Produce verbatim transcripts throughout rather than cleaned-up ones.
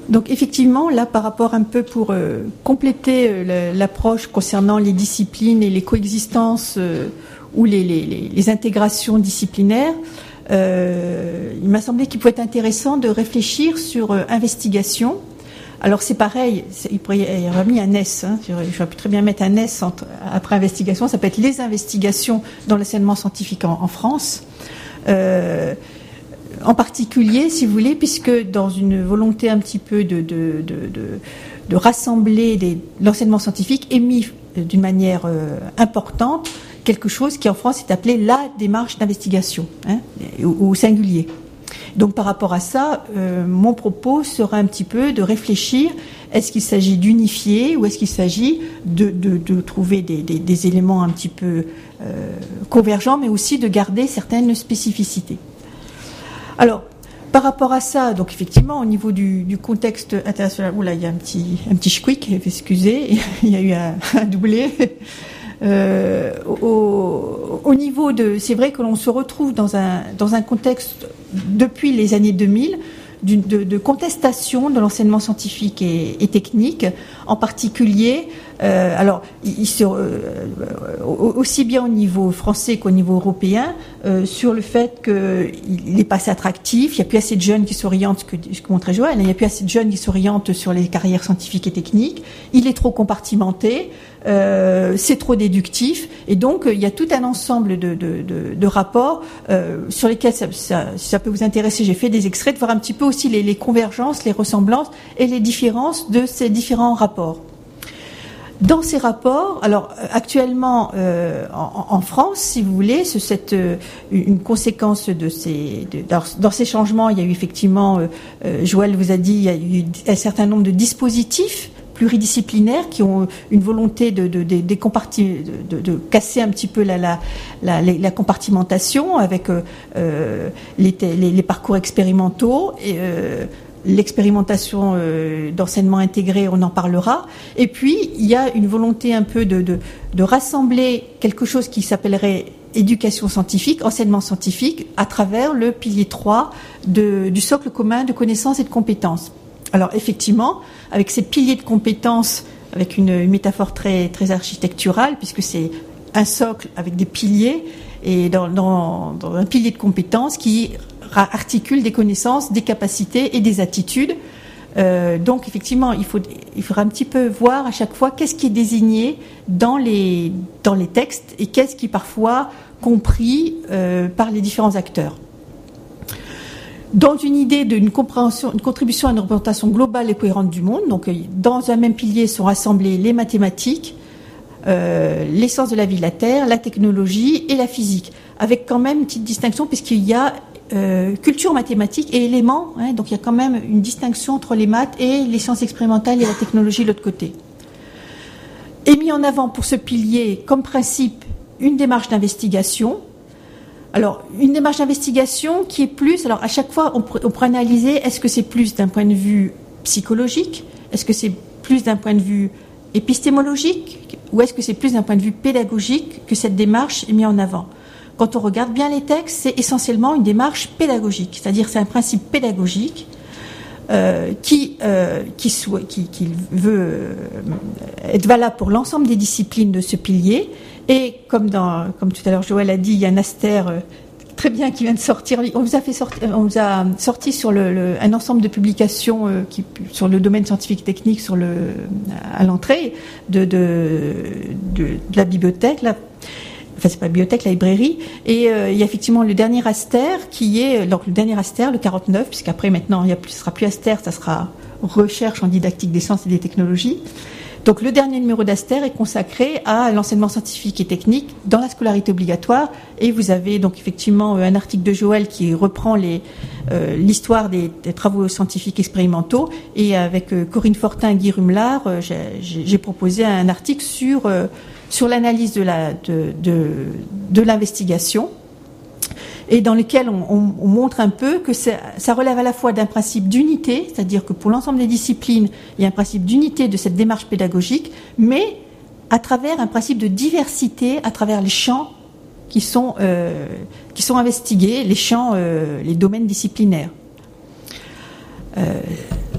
Donc effectivement, là, par rapport un peu pour euh, compléter euh, l'approche concernant les disciplines et les coexistences euh, ou les, les, les, les intégrations disciplinaires, euh, il m'a semblé qu'il pouvait être intéressant de réfléchir sur euh, investigation. Alors c'est pareil, c'est, il pourrait y avoir mis un S, hein, j'aurais, j'aurais pu très bien mettre un S entre, après investigation, ça peut être les investigations dans l'enseignement scientifique en, en France. Euh, En particulier, si vous voulez, puisque dans une volonté un petit peu de, de, de, de, de rassembler des, l'enseignement scientifique est mis d'une manière euh, importante quelque chose qui en France est appelé la démarche d'investigation, hein, au, au singulier. Donc par rapport à ça, euh, mon propos sera un petit peu de réfléchir, est-ce qu'il s'agit d'unifier ou est-ce qu'il s'agit de, de, de trouver des, des, des éléments un petit peu euh, convergents, mais aussi de garder certaines spécificités. Alors, par rapport à ça, donc effectivement, au niveau du, du contexte international, oula, il y a un petit, un petit schquick, excusez, il y a eu un, un doublé. Euh, au, au niveau de, c'est vrai que l'on se retrouve dans un, dans un contexte depuis les années deux mille d'une, de, de contestation de l'enseignement scientifique et, et technique, en particulier. Euh, alors, il, il se, euh, aussi bien au niveau français qu'au niveau européen, euh, sur le fait qu'il n'est pas assez attractif, il n'y a plus assez de jeunes qui s'orientent, ce que, ce que montrait Joël, il n'y a plus assez de jeunes qui s'orientent sur les carrières scientifiques et techniques, il est trop compartimenté, euh, c'est trop déductif, et donc il y a tout un ensemble de, de, de, de rapports euh, sur lesquels, ça, ça, si ça peut vous intéresser, j'ai fait des extraits, de voir un petit peu aussi les, les convergences, les ressemblances et les différences de ces différents rapports. Dans ces rapports, alors actuellement euh, en, en France, si vous voulez, c'est cette, euh, une conséquence de ces, de, dans, dans ces changements, il y a eu effectivement, euh, Joël vous a dit, il y a eu un certain nombre de dispositifs pluridisciplinaires qui ont une volonté de, de, de, de, comparti, de, de, de casser un petit peu la, la, la, la compartimentation avec euh, les, les, les parcours expérimentaux et euh, l'expérimentation euh, d'enseignement intégré, on en parlera. Et puis, il y a une volonté un peu de, de, de rassembler quelque chose qui s'appellerait éducation scientifique, enseignement scientifique, à travers le pilier trois de, du socle commun de connaissances et de compétences. Alors, effectivement, avec ces piliers de compétences, avec une, une métaphore très, très architecturale, puisque c'est un socle avec des piliers, et dans, dans, dans un pilier de compétences qui articule des connaissances, des capacités et des attitudes. Euh, donc effectivement, il, faut, il faudra un petit peu voir à chaque fois qu'est-ce qui est désigné dans les, dans les textes et qu'est-ce qui est parfois compris euh, par les différents acteurs. Dans une idée d'une compréhension, une contribution à une représentation globale et cohérente du monde, donc dans un même pilier sont rassemblées les mathématiques, euh, les sciences de la vie de la Terre, la technologie et la physique, avec quand même une petite distinction puisqu'il y a Euh, culture mathématique et éléments, hein, donc il y a quand même une distinction entre les maths et les sciences expérimentales et la technologie de l'autre côté. Est mis en avant pour ce pilier comme principe une démarche d'investigation. Alors une démarche d'investigation qui est plus, alors à chaque fois on, on pourrait analyser, est-ce que c'est plus d'un point de vue psychologique, est-ce que c'est plus d'un point de vue épistémologique ou est-ce que c'est plus d'un point de vue pédagogique que cette démarche est mise en avant. Quand on regarde bien les textes, c'est essentiellement une démarche pédagogique, c'est-à-dire c'est un principe pédagogique euh, qui, euh, qui, souhaite, qui, qui veut euh, être valable pour l'ensemble des disciplines de ce pilier. Et comme, dans, comme tout à l'heure Joël a dit, il y a un Aster euh, très bien qui vient de sortir. On vous a, fait sortir, on vous a sorti sur le, le, un ensemble de publications euh, qui, sur le domaine scientifique et technique sur le, à l'entrée de, de, de, de la bibliothèque, là. Enfin, c'est pas bibliothèque, la librairie, et euh, il y a effectivement le dernier Aster qui est, donc le dernier Aster, le quarante-neuf, puisqu'après maintenant il y a plus, ce sera plus Aster, ça sera recherche en didactique des sciences et des technologies. Donc le dernier numéro d'Aster est consacré à l'enseignement scientifique et technique dans la scolarité obligatoire, et vous avez donc effectivement un article de Joël qui reprend les, euh, l'histoire des, des travaux scientifiques expérimentaux, et avec euh, Corinne Fortin et Guy Rumelard, euh, j'ai, j'ai proposé un article sur euh, sur l'analyse de, la, de, de, de l'investigation, et dans lequel on, on, on montre un peu que ça, ça relève à la fois d'un principe d'unité, c'est-à-dire que pour l'ensemble des disciplines, il y a un principe d'unité de cette démarche pédagogique, mais à travers un principe de diversité, à travers les champs qui sont, euh, qui sont investigués, les champs, euh, les domaines disciplinaires. Euh,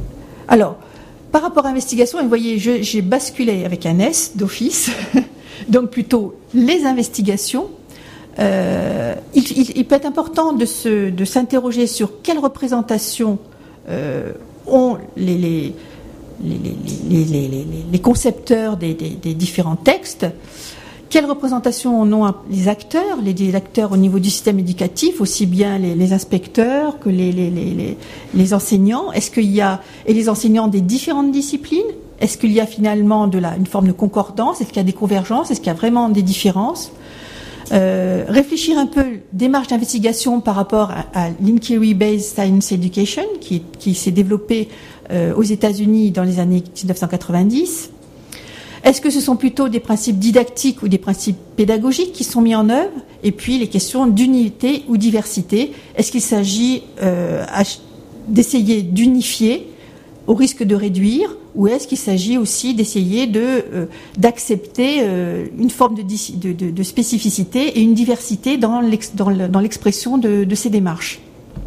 Alors, par rapport à l'investigation, vous voyez, je, j'ai basculé avec un S d'office, donc plutôt les investigations. Euh, il, il, il peut être important de, se, de s'interroger sur quelle représentation euh, ont les, les, les, les, les, les, les concepteurs des, des, des différents textes. Quelle représentation en ont les acteurs, les acteurs au niveau du système éducatif, aussi bien les, les inspecteurs que les, les, les, les enseignants. Est-ce qu'il y a et les enseignants des différentes disciplines? Est-ce qu'il y a finalement de la, une forme de concordance? Est-ce qu'il y a des convergences? Est-ce qu'il y a vraiment des différences? Euh, réfléchir un peu démarche d'investigation par rapport à, à l'Inquiry-Based Science Education qui, qui s'est développée euh, aux États-Unis dans les années dix-neuf cent quatre-vingt-dix. Est-ce que ce sont plutôt des principes didactiques ou des principes pédagogiques qui sont mis en œuvre? Et puis les questions d'unité ou diversité. Est-ce qu'il s'agit euh, d'essayer d'unifier au risque de réduire, ou est-ce qu'il s'agit aussi d'essayer de, euh, d'accepter euh, une forme de, de, de, de spécificité et une diversité dans, l'ex, dans, le, dans l'expression de, de ces démarches?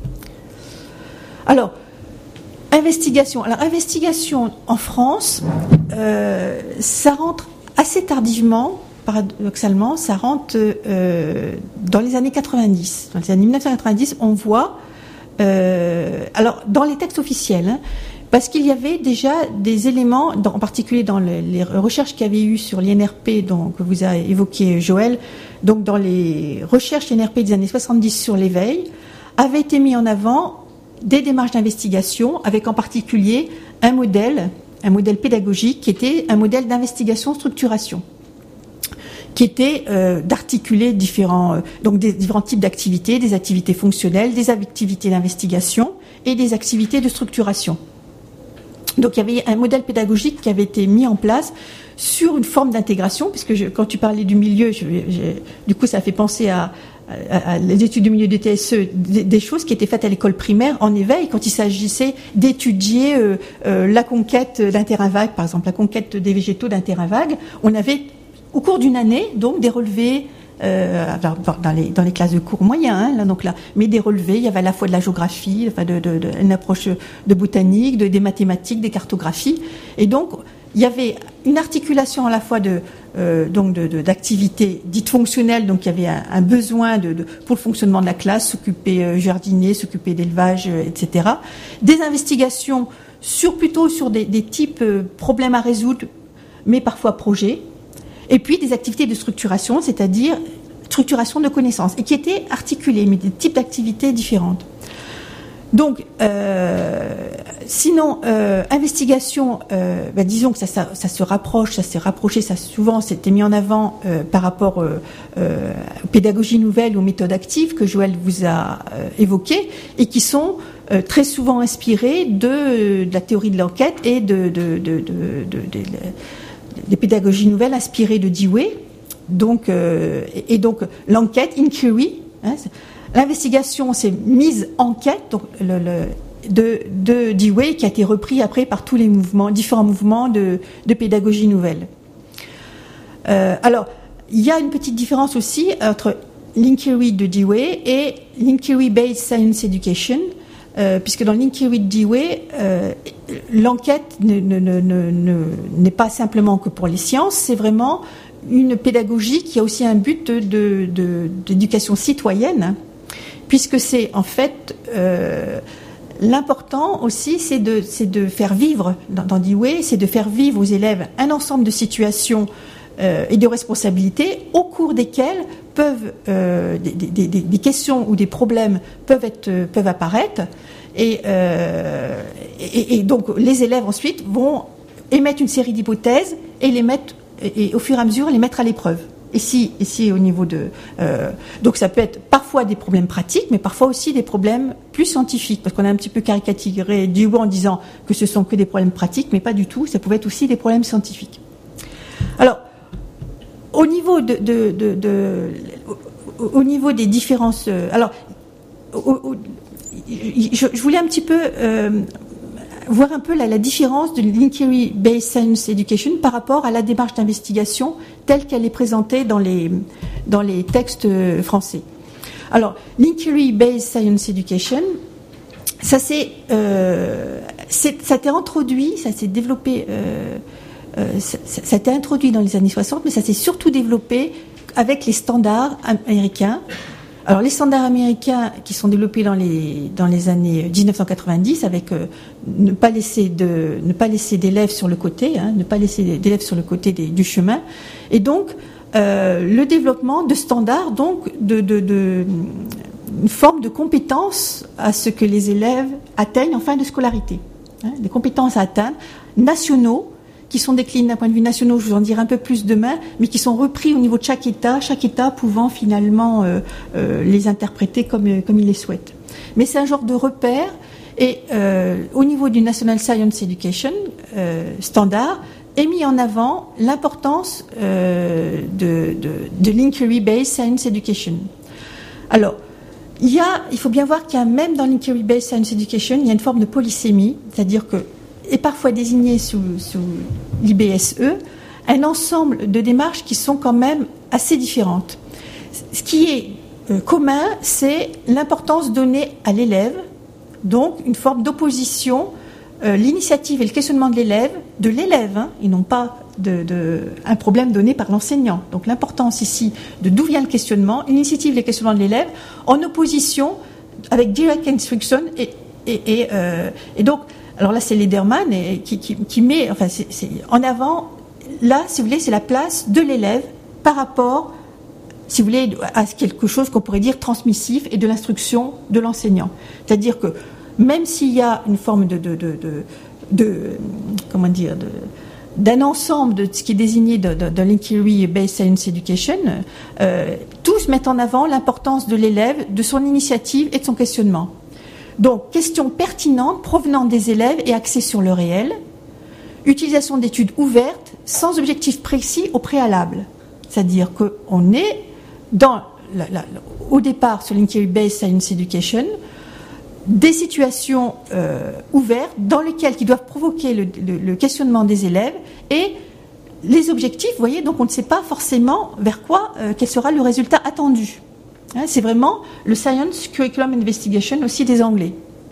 Alors, investigation. Alors, investigation en France, euh, ça rentre assez tardivement, paradoxalement, ça rentre euh, dans les années quatre-vingt-dix. Dans les années dix-neuf cent quatre-vingt-dix, on voit, euh, alors dans les textes officiels, hein, parce qu'il y avait déjà des éléments, dans, en particulier dans le, les recherches qu'il y avait eu sur l'I N R P, dont, que vous avez évoqué Joël, donc dans les recherches I N R P des années soixante-dix sur l'éveil, avaient été mis en avant des démarches d'investigation, avec en particulier un modèle, un modèle pédagogique qui était un modèle d'investigation-structuration, qui était euh, d'articuler différents, euh, donc des différents types d'activités, des activités fonctionnelles, des activités d'investigation et des activités de structuration. Donc il y avait un modèle pédagogique qui avait été mis en place sur une forme d'intégration, puisque je, quand tu parlais du milieu, je, je, du coup ça fait penser à À, à les études du milieu des T S E, des, des choses qui étaient faites à l'école primaire en éveil, quand il s'agissait d'étudier euh, euh, la conquête d'un terrain vague, par exemple la conquête des végétaux d'un terrain vague. On avait au cours d'une année donc des relevés euh, dans, les, dans les classes de cours moyens, hein, là, donc là, mais des relevés. Il y avait à la fois de la géographie, enfin de, de, de, une approche de botanique, de, des mathématiques, des cartographies, et donc il y avait une articulation à la fois de Euh, donc de, de, d'activités dites fonctionnelles, donc il y avait un, un besoin de, de, pour le fonctionnement de la classe, s'occuper euh, jardiner, s'occuper d'élevage, euh, et cetera. Des investigations sur plutôt sur des, des types euh, problèmes à résoudre, mais parfois projets. Et puis des activités de structuration, c'est-à-dire structuration de connaissances, et qui étaient articulées, mais des types d'activités différentes. Donc, euh, sinon, euh, investigation, euh, ben disons que ça, ça, ça se rapproche, ça s'est rapproché, ça souvent c'était mis en avant euh, par rapport euh, euh, aux pédagogies nouvelles, aux méthodes actives que Joël vous a euh, évoquées et qui sont euh, très souvent inspirées de, de la théorie de l'enquête et de, de, de, de, de, de, de des pédagogies nouvelles inspirées de Dewey. Donc, euh, et, et donc l'enquête, inquiry, hein, l'investigation, c'est mise en quête, donc le, le, de, de Dewey, qui a été repris après par tous les mouvements, différents mouvements de, de pédagogie nouvelle. Euh, alors, il y a une petite différence aussi entre l'inquiry de Dewey et l'inquiry-based science education, euh, puisque dans l'inquiry de Dewey, euh, l'enquête ne, ne, ne, ne, n'est pas simplement que pour les sciences, c'est vraiment une pédagogie qui a aussi un but de, de, de, d'éducation citoyenne, puisque c'est en fait euh, l'important aussi, c'est de, c'est de faire vivre, dans, dans Dewey, c'est de faire vivre aux élèves un ensemble de situations euh, et de responsabilités au cours desquelles peuvent euh, des, des, des, des questions ou des problèmes peuvent être peuvent apparaître, et, euh, et, et donc les élèves ensuite vont émettre une série d'hypothèses et les mettre et, et au fur et à mesure les mettre à l'épreuve. Ici, ici au niveau de... Euh, donc ça peut être parfois des problèmes pratiques, mais parfois aussi des problèmes plus scientifiques, parce qu'on a un petit peu caricaturé Dewey en disant que ce sont que des problèmes pratiques, mais pas du tout, ça pouvait être aussi des problèmes scientifiques. Alors, au niveau, de, de, de, de, au, au niveau des différences... Euh, alors, au, au, je, je voulais un petit peu... Euh, voir un peu la, la différence de l'inquiry-based science education par rapport à la démarche d'investigation telle qu'elle est présentée dans les, dans les textes français. Alors, l'inquiry-based science education, ça c'est, euh, c'est, ça a été introduit, ça s'est développé, euh, euh, ça, ça a été introduit dans les années soixante, mais ça s'est surtout développé avec les standards américains. Alors les standards américains qui sont développés dans les dans les années dix-neuf cent quatre-vingt-dix, avec euh, ne pas laisser de ne pas laisser d'élèves sur le côté, hein, ne pas laisser d'élèves sur le côté des, du chemin, et donc euh, le développement de standards, donc de, de, de une forme de compétence à ce que les élèves atteignent en fin de scolarité, hein, des compétences à atteindre nationaux, qui sont déclinés d'un point de vue national, je vous en dirai un peu plus demain, mais qui sont repris au niveau de chaque État, chaque État pouvant finalement euh, euh, les interpréter comme, comme il les souhaite. Mais c'est un genre de repère, et euh, au niveau du National Science Education euh, standard, est mis en avant l'importance euh, de, de, de l'Inquiry-Based Science Education. Alors, il y a, il faut bien voir qu'il y a même dans l'Inquiry-Based Science Education, il y a une forme de polysémie, c'est-à-dire que est parfois désigné sous, sous l'I B S E, un ensemble de démarches qui sont quand même assez différentes. Ce qui est euh, commun, c'est l'importance donnée à l'élève, donc une forme d'opposition, euh, l'initiative et le questionnement de l'élève, de l'élève, hein, et non pas de, de, un problème donné par l'enseignant. Donc l'importance ici de d'où vient le questionnement, l'initiative et le questionnement de l'élève, en opposition avec direct instruction, et, et, et, euh, et donc alors là, c'est Lederman et, qui, qui, qui met, enfin, c'est, c'est en avant. Là, si vous voulez, c'est la place de l'élève par rapport, si vous voulez, à quelque chose qu'on pourrait dire transmissif et de l'instruction de l'enseignant. C'est-à-dire que même s'il y a une forme de, de, de, de, de comment dire, de, d'un ensemble de ce qui est désigné de, de, de l'Inquiry-Based Science Education, euh, tous mettent en avant l'importance de l'élève, de son initiative et de son questionnement. Donc, questions pertinentes provenant des élèves et axées sur le réel. Utilisation d'études ouvertes, sans objectif précis au préalable. C'est-à-dire qu'on est, dans la, la, au départ, sur l'Inquiry-Based Science Education, des situations euh, ouvertes dans lesquelles qui doivent provoquer le, le, le questionnement des élèves et les objectifs, vous voyez, donc on ne sait pas forcément vers quoi, euh, quel sera le résultat attendu. Hein, c'est vraiment le Science Curriculum Investigation aussi des Anglais.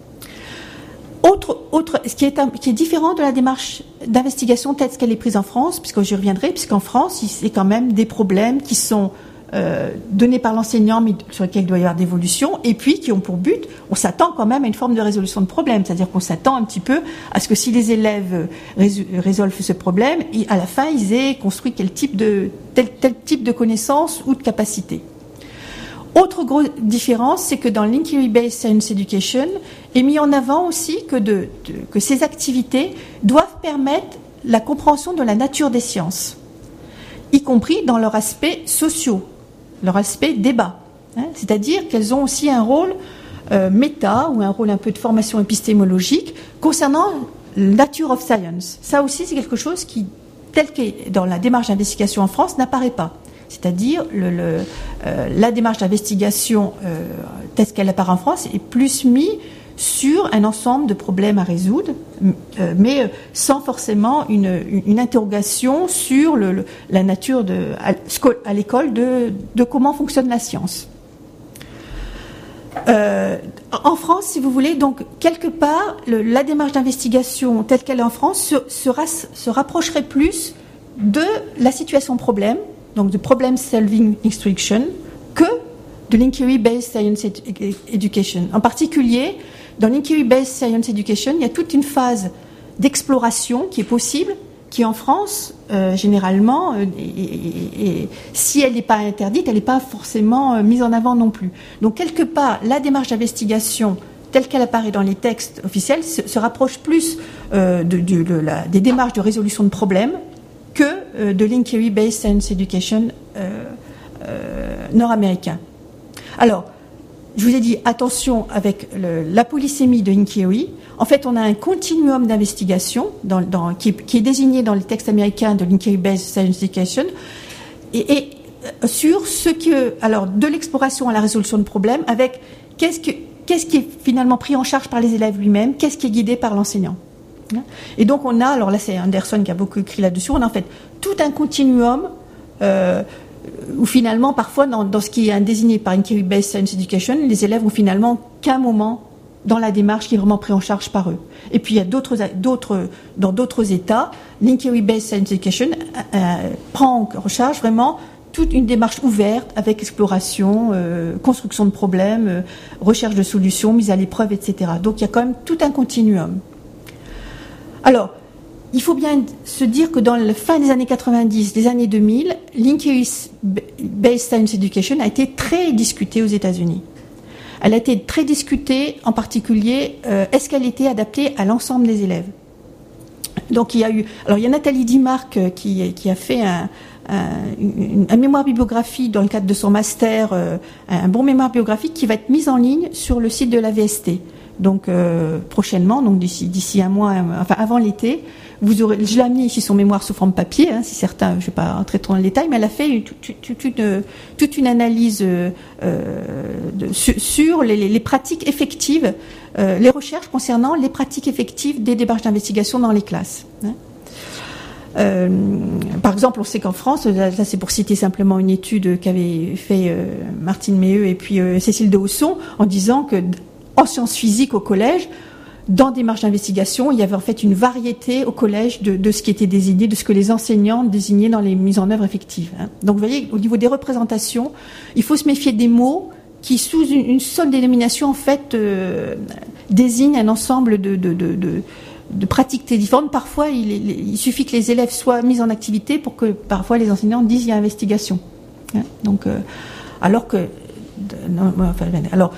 Autre, autre, ce qui est, un, qui est différent de la démarche d'investigation telle qu'elle est prise en France, puisque j'y reviendrai, puisqu'en France, c'est quand même des problèmes qui sont euh, donnés par l'enseignant, mais sur lesquels il doit y avoir d'évolution, et puis qui ont pour but, on s'attend quand même à une forme de résolution de problème, c'est-à-dire qu'on s'attend un petit peu à ce que si les élèves résolvent ce problème, à la fin, ils aient construit quel type de, tel, tel type de connaissances ou de capacités. Autre grosse différence, c'est que dans l'Inquiry-Based Science Education, est mis en avant aussi que, de, de, que ces activités doivent permettre la compréhension de la nature des sciences, y compris dans leur aspect sociaux, leur aspect débat. Hein, c'est-à-dire qu'elles ont aussi un rôle euh, méta ou un rôle un peu de formation épistémologique concernant la nature of science. Ça aussi, c'est quelque chose qui, tel qu'est dans la démarche d'investigation en France, n'apparaît pas. C'est-à-dire le, le, euh, la démarche d'investigation euh, telle qu'elle apparaît en France est plus mise sur un ensemble de problèmes à résoudre, euh, mais sans forcément une, une interrogation sur le, le, la nature de, à, à l'école de, de comment fonctionne la science. Euh, en France, si vous voulez, donc quelque part, le, la démarche d'investigation telle qu'elle est en France se, se, ras, se rapprocherait plus de la situation problème, donc de Problem Solving Instruction, que de l'Inquiry-Based Science Education. En particulier, dans l'Inquiry-Based Science Education, il y a toute une phase d'exploration qui est possible, qui en France, euh, généralement, euh, et, et, et, si elle n'est pas interdite, elle n'est pas forcément euh, mise en avant non plus. Donc, quelque part, la démarche d'investigation telle qu'elle apparaît dans les textes officiels se, se rapproche plus euh, de, de, de la, des démarches de résolution de problèmes que euh, de l'Inquiry-Based Science Education euh, euh, nord-américain. Alors, je vous ai dit, attention avec le, la polysémie de Inquiry. En fait, on a un continuum d'investigation dans, dans, qui, qui est désigné dans le texte américain de l'Inquiry-Based Science Education et, et sur ce que, alors, de l'exploration à la résolution de problèmes avec qu'est-ce, que, qu'est-ce qui est finalement pris en charge par les élèves lui-même, qu'est-ce qui est guidé par l'enseignant. Et donc on a, alors là c'est Anderson qui a beaucoup écrit là-dessus, on a en fait tout un continuum euh, où finalement parfois dans, dans ce qui est désigné par Inquiry-Based Science Education, les élèves ont finalement qu'un moment dans la démarche qui est vraiment prise en charge par eux. Et puis il y a d'autres, d'autres dans d'autres États, l'Inquiry-Based Science Education euh, prend en charge vraiment toute une démarche ouverte avec exploration, euh, construction de problèmes, euh, recherche de solutions, mise à l'épreuve, et cetera. Donc il y a quand même tout un continuum. Alors, il faut bien se dire que dans la fin des années quatre-vingt-dix, les années deux mille, l'Inquiry-Based Science Education a été très discutée aux États-Unis. Elle a été très discutée, en particulier, euh, est-ce qu'elle était adaptée à l'ensemble des élèves? Donc il y a eu, alors il y a Nathalie Dimarc qui, qui a fait un, un, une, un mémoire bibliographique dans le cadre de son master, euh, un bon mémoire bibliographique qui va être mis en ligne sur le site de l'A V S T. Donc euh, prochainement, donc d'ici, d'ici un mois, enfin avant l'été, vous aurez. Je l'ai amené ici son mémoire sous forme papier, hein, si certains, je ne vais pas rentrer trop dans le détail, mais elle a fait toute, toute, une, toute une analyse euh, de, sur, sur les, les pratiques effectives, euh, les recherches concernant les pratiques effectives des démarches d'investigation dans les classes. Hein. Euh, par exemple, on sait qu'en France, là, là c'est pour citer simplement une étude qu'avait fait euh, Martine Méheux et puis euh, Cécile de Hausson, en disant que en sciences physiques au collège, dans des démarches d'investigation, il y avait en fait une variété au collège de, de ce qui était désigné, de ce que les enseignants désignaient dans les mises en œuvre effectives. Hein. Donc vous voyez, au niveau des représentations, il faut se méfier des mots qui, sous une, une seule dénomination, en fait, euh, désignent un ensemble de, de, de, de, de pratiques différentes. Parfois, il, il, il suffit que les élèves soient mis en activité pour que parfois les enseignants disent il y a investigation. Hein. Donc, euh, alors que, non, enfin, alors.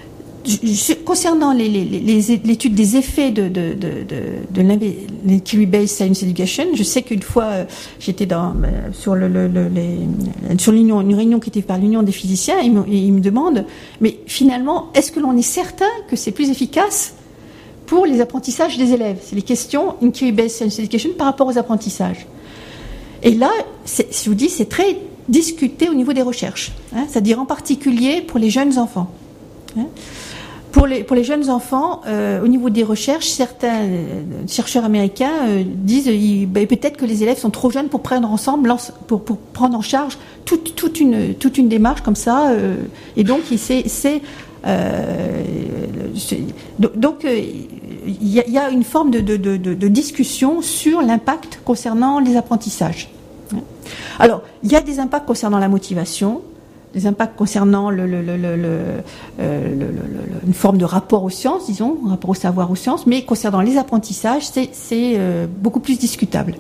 Concernant les, les, les, l'étude des effets de, de, de, de, de l'Inquiry-Based Science Education, je sais qu'une fois euh, j'étais dans, euh, sur, le, le, le, les, sur l'union, une réunion qui était par l'Union des physiciens et ils me, ils me demandent, mais finalement, est-ce que l'on est certain que c'est plus efficace pour les apprentissages des élèves? C'est les questions Inquiry-Based Science Education par rapport aux apprentissages. Et là, c'est, je vous dis, c'est très discuté au niveau des recherches, hein, c'est-à-dire en particulier pour les jeunes enfants. Hein. Pour les, pour les jeunes enfants, euh, au niveau des recherches, certains euh, chercheurs américains euh, disent euh, ben, peut-être que les élèves sont trop jeunes pour prendre ensemble, pour, pour prendre en charge toute, toute, une, toute une démarche comme ça. Euh, et donc, c'est, c'est, euh, c'est donc euh, il y, y a une forme de, de, de, de discussion sur l'impact concernant les apprentissages. Alors, il y a des impacts concernant la motivation. Des impacts concernant le, le, le, le, le, euh, le, le, le, une forme de rapport aux sciences, disons, un rapport au savoir aux sciences, mais concernant les apprentissages, c'est, c'est euh, beaucoup plus discutable.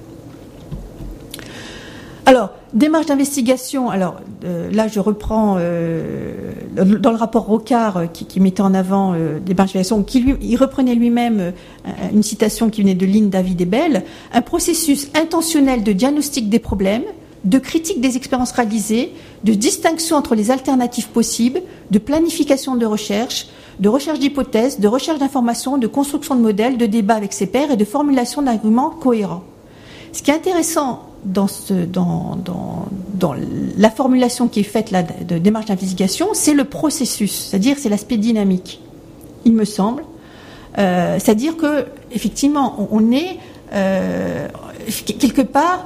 Alors, démarche d'investigation, alors euh, là je reprends euh, dans le rapport Rocard euh, qui, qui mettait en avant euh, démarche d'investigation, qui lui, il reprenait lui-même euh, une citation qui venait de Lynn David et Bell, un processus intentionnel de diagnostic des problèmes, de critique des expériences réalisées, de distinction entre les alternatives possibles, de planification de recherche, de recherche d'hypothèses, de recherche d'informations, de construction de modèles, de débat avec ses pairs et de formulation d'arguments cohérents. Ce qui est intéressant dans, ce, dans, dans, dans la formulation qui est faite là, de démarche d'investigation, c'est le processus, c'est-à-dire c'est l'aspect dynamique, il me semble. Euh, c'est-à-dire que effectivement, on est euh, quelque part.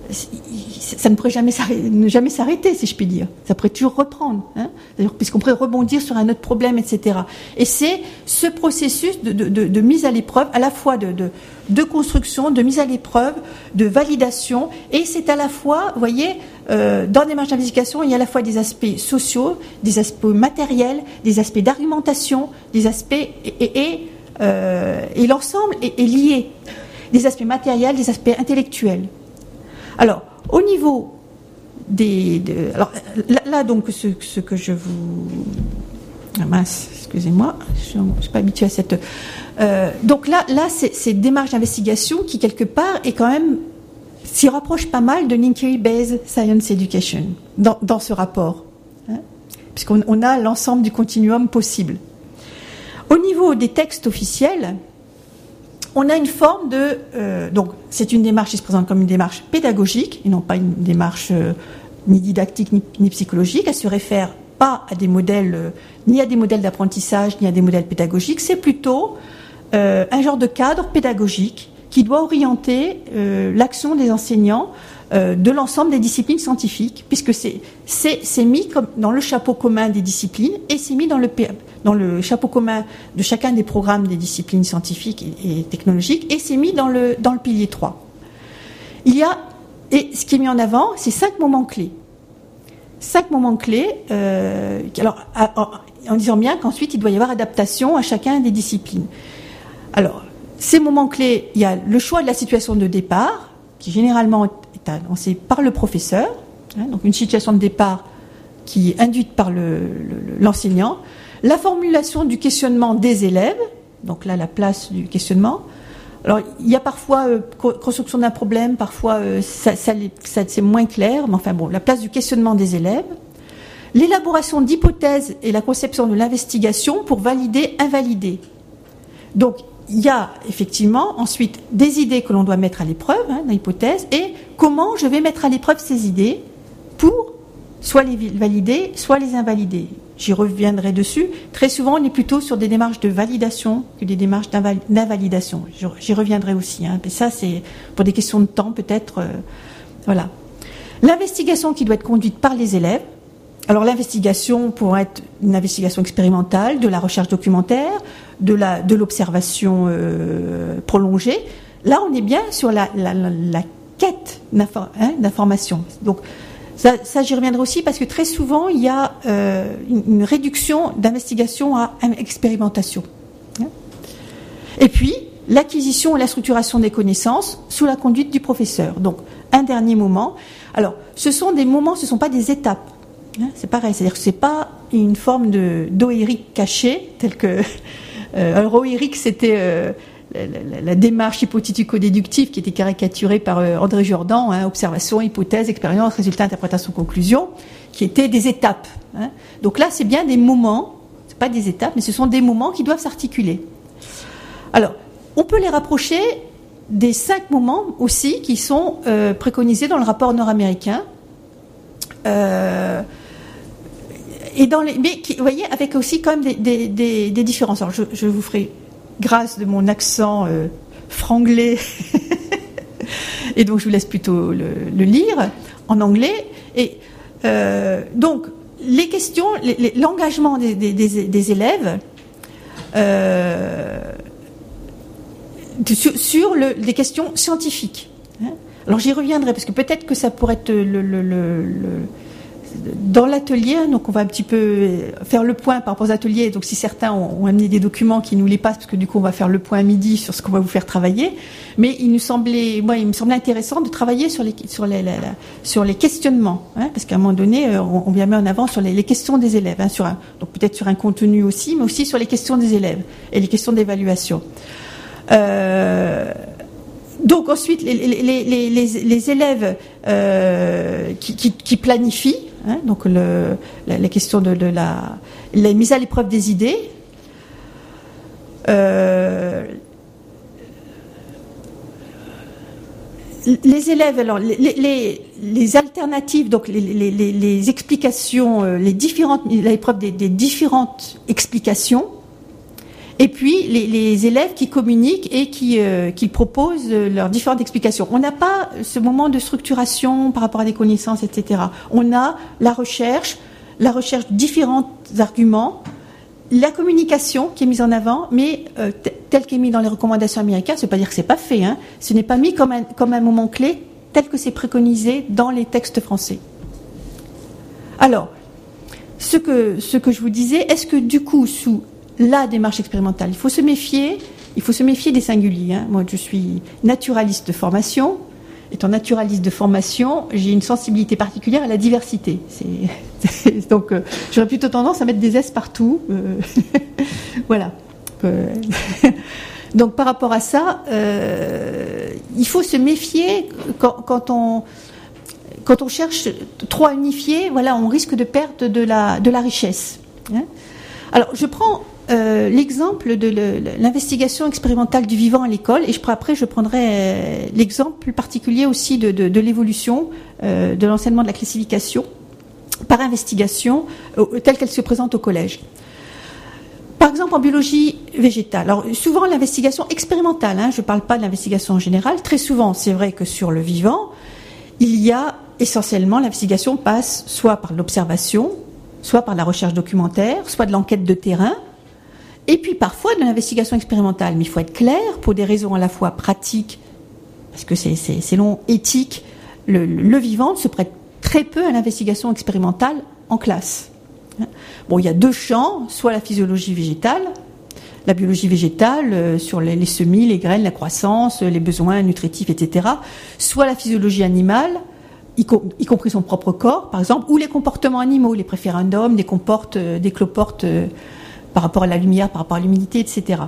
Ça ne pourrait jamais s'arrêter, ne jamais s'arrêter, si je puis dire. Ça pourrait toujours reprendre, hein, puisqu'on pourrait rebondir sur un autre problème, et cetera. Et c'est ce processus de, de, de, de mise à l'épreuve, à la fois de, de, de construction, de mise à l'épreuve, de validation, et c'est à la fois, vous voyez, euh, dans les démarches d'investigation, il y a à la fois des aspects sociaux, des aspects matériels, des aspects d'argumentation, des aspects, et, et, et, euh, et l'ensemble est, est lié. Des aspects matériels, des aspects intellectuels. Alors, au niveau des... De, alors, là, là, donc, ce, ce que je vous... Ah mince, excusez-moi, je ne suis pas habituée à cette... Euh, donc là, là c'est, c'est démarche d'investigation qui, quelque part, est quand même... s'y rapproche pas mal de l'Inquiry-Based Science Education, dans, dans ce rapport. Hein, puisqu'on on a l'ensemble du continuum possible. Au niveau des textes officiels... On a une forme de... Euh, donc, c'est une démarche qui se présente comme une démarche pédagogique, et non pas une démarche euh, ni didactique ni, ni psychologique. Elle se réfère pas à des modèles, euh, ni à des modèles d'apprentissage, ni à des modèles pédagogiques. C'est plutôt euh, un genre de cadre pédagogique qui doit orienter euh, l'action des enseignants euh, de l'ensemble des disciplines scientifiques, puisque c'est, c'est, c'est mis comme dans le chapeau commun des disciplines et c'est mis dans le, dans le chapeau commun de chacun des programmes des disciplines scientifiques et, et technologiques et c'est mis dans le, dans le pilier trois. Il y a, et ce qui est mis en avant, c'est cinq moments clés. Cinq moments clés, euh, alors, en, en disant bien qu'ensuite il doit y avoir adaptation à chacun des disciplines. Alors, ces moments clés, il y a le choix de la situation de départ, qui généralement est annoncé par le professeur, hein, donc une situation de départ qui est induite par le, le, l'enseignant, la formulation du questionnement des élèves, donc là la place du questionnement. Alors il y a parfois euh, construction d'un problème, parfois euh, ça, ça, ça, c'est moins clair, mais enfin bon, la place du questionnement des élèves, l'élaboration d'hypothèses et la conception de l'investigation pour valider, invalider. Donc il y a effectivement ensuite des idées que l'on doit mettre à l'épreuve, hein, dans l'hypothèse, et comment je vais mettre à l'épreuve ces idées pour soit les valider, soit les invalider. J'y reviendrai dessus. Très souvent, on est plutôt sur des démarches de validation que des démarches d'invalidation. J'y reviendrai aussi. Hein. Mais ça, c'est pour des questions de temps, peut-être. Euh, voilà. L'investigation qui doit être conduite par les élèves. Alors, l'investigation pourrait être une investigation expérimentale, de la recherche documentaire, de la, de l'observation euh, prolongée. Là, on est bien sur la, la, la, la quête hein, d'information. Donc, Ça, ça, j'y reviendrai aussi parce que très souvent, il y a euh, une, une réduction d'investigation à expérimentation. Et puis, l'acquisition et la structuration des connaissances sous la conduite du professeur. Donc, un dernier moment. Alors, ce sont des moments, ce ne sont pas des étapes. C'est pareil, c'est-à-dire que ce n'est pas une forme de, d'oérique cachée, telle que... Euh, alors, oérique, c'était... Euh, La, la, la démarche hypothético-déductive qui était caricaturée par euh, André Jourdan, hein, observation, hypothèse, expérience, résultat, interprétation, conclusion, qui étaient des étapes. Hein. Donc là, c'est bien des moments, c'est pas des étapes, mais ce sont des moments qui doivent s'articuler. Alors, on peut les rapprocher des cinq moments aussi qui sont euh, préconisés dans le rapport nord-américain. Euh, et dans les, mais qui, vous voyez, avec aussi quand même des, des, des, des différences. Alors, je, je vous ferai grâce de mon accent euh, franglais, et donc je vous laisse plutôt le, le lire en anglais. Et euh, donc les questions, les, les, l'engagement des, des, des, des élèves euh, sur, sur le, des questions scientifiques. Hein. Alors j'y reviendrai parce que peut-être que ça pourrait être le, le, le, le dans l'atelier, donc on va un petit peu faire le point par rapport aux ateliers. Donc si certains ont, ont amené des documents qui nous les passent, parce que du coup on va faire le point à midi sur ce qu'on va vous faire travailler. Mais il nous semblait, moi, il me semblait intéressant de travailler sur les sur les, la, la, sur les questionnements, hein, parce qu'à un moment donné, on, on vient mettre en avant sur les, les questions des élèves, hein, sur un, donc peut-être sur un contenu aussi, mais aussi sur les questions des élèves et les questions d'évaluation. Euh, Donc ensuite, les, les, les, les, les élèves euh, qui, qui, qui planifient, hein, donc le, la, la question de, de la, la mise à l'épreuve des idées, euh, les élèves, alors les, les, les alternatives, donc les, les, les, les explications, les différentes, l'épreuve des, des différentes explications. Et puis les, les élèves qui communiquent et qui, euh, qui proposent leurs différentes explications. On n'a pas ce moment de structuration par rapport à des connaissances, et cetera. On a la recherche, la recherche de différents arguments, la communication qui est mise en avant, mais euh, t- tel qu'est mis dans les recommandations américaines, ça ne veut pas dire que c'est pas fait. Hein. Ce n'est pas mis comme un, comme un moment clé tel que c'est préconisé dans les textes français. Alors, ce que, ce que je vous disais, est-ce que du coup, sous la démarche expérimentale, il faut se méfier, il faut se méfier des singuliers. Hein. Moi, je suis naturaliste de formation. Étant naturaliste de formation, j'ai une sensibilité particulière à la diversité. C'est, c'est, donc, euh, j'aurais plutôt tendance à mettre des S partout. Euh, voilà. Euh, donc, par rapport à ça, euh, il faut se méfier quand, quand on quand on cherche trop à unifier. Voilà, on risque de perdre de la de la richesse. Hein. Alors, je prends Euh, l'exemple de le, l'investigation expérimentale du vivant à l'école, et je, après je prendrai euh, l'exemple plus particulier aussi de, de, de l'évolution euh, de l'enseignement de la classification par investigation euh, telle qu'elle se présente au collège. Par exemple en biologie végétale, alors souvent l'investigation expérimentale, hein, je ne parle pas de l'investigation en général, très souvent c'est vrai que sur le vivant, il y a essentiellement, l'investigation passe soit par l'observation, soit par la recherche documentaire, soit de l'enquête de terrain, et puis parfois de l'investigation expérimentale. Mais il faut être clair, pour des raisons à la fois pratiques, parce que c'est, c'est, c'est long, éthique, le, le vivant se prête très peu à l'investigation expérimentale en classe. Bon, il y a deux champs, soit la physiologie végétale, la biologie végétale, euh, sur les, les semis, les graines, la croissance, les besoins nutritifs, et cetera, soit la physiologie animale, y, com- y compris son propre corps, par exemple, ou les comportements animaux, les préférendums, des comportes, euh, des cloportes euh, par rapport à la lumière, par rapport à l'humidité, et cetera.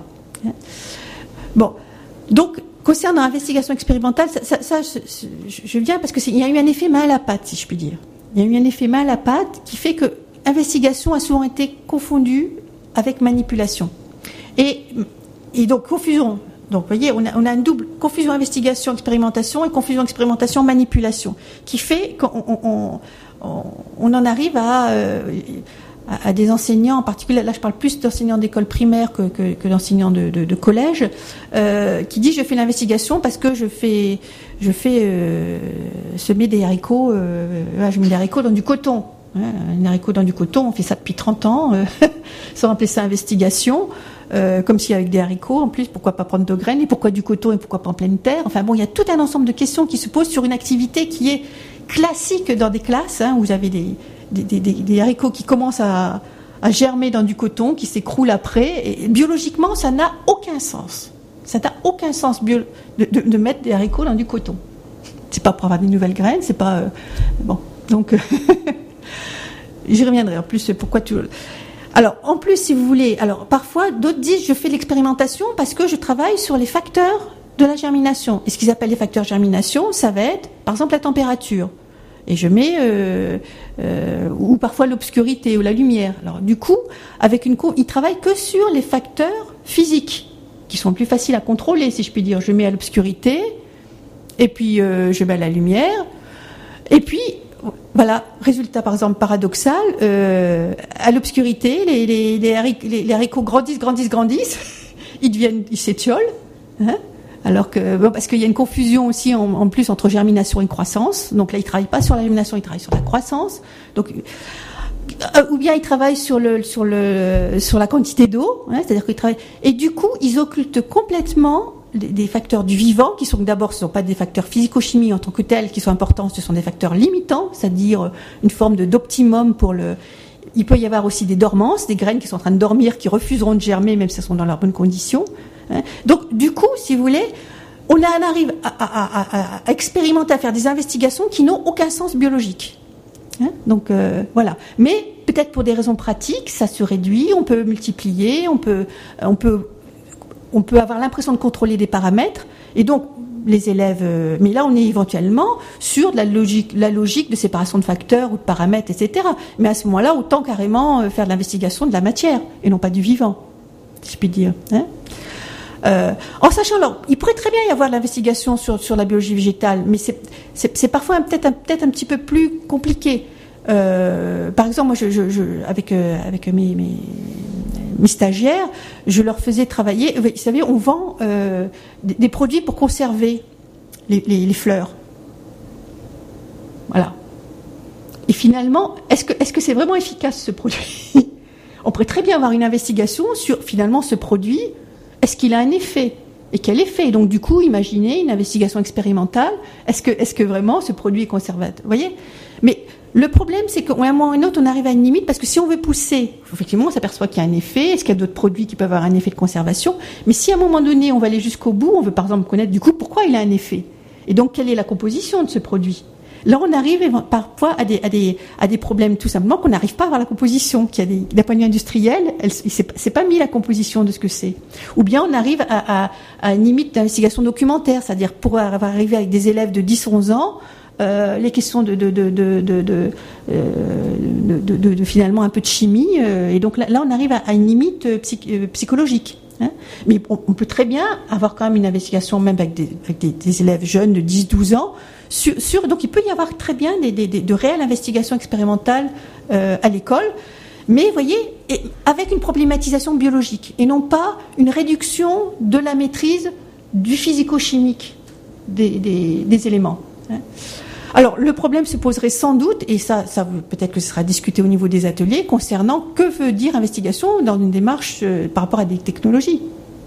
Bon, donc, concernant l'investigation expérimentale, ça, ça, ça je, je viens parce qu'il y a eu un effet main à la pâte, si je puis dire. Il y a eu un effet main à la pâte qui fait que investigation a souvent été confondue avec manipulation. Et, et donc, confusion. Donc, vous voyez, on a, on a une double confusion investigation, expérimentation et confusion expérimentation, manipulation, qui fait qu'on on, on, on, on en arrive à, euh, à, à des enseignants, en particulier, là je parle plus d'enseignants d'école primaire que, que, que d'enseignants de, de, de collège, euh, qui disent je fais l'investigation parce que je fais, je fais euh, semer des haricots, euh, je mets des haricots dans du coton. Un haricot dans du coton, on fait ça depuis trente ans, euh, sans appeler ça investigation, euh, comme si avec des haricots, en plus, pourquoi pas prendre de graines, et pourquoi du coton, et pourquoi pas en pleine terre. Enfin bon, il y a tout un ensemble de questions qui se posent sur une activité qui est classique dans des classes, hein, où vous avez des, des, des, des haricots qui commencent à, à germer dans du coton, qui s'écroulent après, et biologiquement, ça n'a aucun sens. Ça n'a aucun sens bio, de, de, de mettre des haricots dans du coton. C'est pas pour avoir des nouvelles graines, c'est pas... Euh, bon, donc... J'y reviendrai en plus, pourquoi tu... Alors, en plus, si vous voulez, alors parfois, d'autres disent je fais l'expérimentation parce que je travaille sur les facteurs de la germination. Et ce qu'ils appellent les facteurs de germination, ça va être, par exemple, la température. Et je mets, euh, euh, ou parfois l'obscurité ou la lumière. Alors, du coup, avec une co- ils travaillent que sur les facteurs physiques, qui sont plus faciles à contrôler, si je puis dire. Je mets à l'obscurité, et puis euh, je mets à la lumière, et puis... Voilà, résultat par exemple paradoxal, euh, à l'obscurité, les, les, les, haricots, les, les haricots grandissent, grandissent, grandissent, ils deviennent, ils s'étiolent, hein, alors que, bon, parce qu'il y a une confusion aussi en, en plus entre germination et croissance, donc là ils ne travaillent pas sur la germination, ils travaillent sur la croissance, donc, euh, ou bien ils travaillent sur, le, sur, le, sur la quantité d'eau, hein, c'est-à-dire qu'ils travaillent, et du coup ils occultent complètement des facteurs du vivant, qui sont d'abord, ce ne sont pas des facteurs physico-chimiques en tant que tels qui sont importants, ce sont des facteurs limitants, c'est-à-dire une forme de, d'optimum pour le... Il peut y avoir aussi des dormances, des graines qui sont en train de dormir, qui refuseront de germer, même si elles sont dans leurs bonnes conditions. Hein. Donc, du coup, si vous voulez, on en arrive à, à, à, à expérimenter, à faire des investigations qui n'ont aucun sens biologique. Hein. Donc, euh, voilà. Mais, peut-être pour des raisons pratiques, ça se réduit, on peut multiplier, on peut... On peut on peut avoir l'impression de contrôler des paramètres, et donc les élèves... Euh, mais là, on est éventuellement sur de la logique, la logique de séparation de facteurs ou de paramètres, et cetera. Mais à ce moment-là, autant carrément euh, faire de l'investigation de la matière, et non pas du vivant, si je puis dire. Hein euh, en sachant, alors, il pourrait très bien y avoir de l'investigation sur, sur la biologie végétale, mais c'est, c'est, c'est parfois un, peut-être, un, peut-être un petit peu plus compliqué. Euh, par exemple, moi, je, je, je, avec, euh, avec mes... mes mes stagiaires, je leur faisais travailler. Vous savez, on vend euh, des, des produits pour conserver les, les, les fleurs. Voilà. Et finalement, est-ce que, est-ce que c'est vraiment efficace ce produit ? On pourrait très bien avoir une investigation sur finalement ce produit. Est-ce qu'il a un effet ? Et quel effet ? Donc du coup, imaginez une investigation expérimentale. Est-ce que, est-ce que vraiment ce produit est conservateur ? Vous voyez ? Mais le problème, c'est qu'à un moment ou à un autre, on arrive à une limite, parce que si on veut pousser, effectivement, on s'aperçoit qu'il y a un effet, est-ce qu'il y a d'autres produits qui peuvent avoir un effet de conservation ? Mais si à un moment donné, on va aller jusqu'au bout, on veut par exemple connaître du coup pourquoi il a un effet, et donc quelle est la composition de ce produit. Là, on arrive parfois à des, à des, à des problèmes tout simplement qu'on n'arrive pas à voir la composition, qu'il y a des, d'un point de vue industriel, elle, c'est, c'est pas mis la composition de ce que c'est. Ou bien on arrive à, à, à une limite d'investigation documentaire, c'est-à-dire pour arriver avec des élèves de dix onze ans, Euh, les questions de, de, de, de, de, de, euh, de, de, de finalement un peu de chimie, euh, et donc là, là on arrive à, à une limite euh, psych, euh, psychologique. Hein. Mais on, on peut très bien avoir quand même une investigation, même avec des, avec des, des élèves jeunes de dix douze ans, sur, sur, donc il peut y avoir très bien des, des, des, de réelles investigations expérimentales euh, à l'école, mais vous voyez, et avec une problématisation biologique, et non pas une réduction de la maîtrise du physico-chimique des, des, des éléments. Hein. Alors, le problème se poserait sans doute, et ça, ça peut-être que ce sera discuté au niveau des ateliers, concernant que veut dire investigation dans une démarche euh, par rapport à des technologies.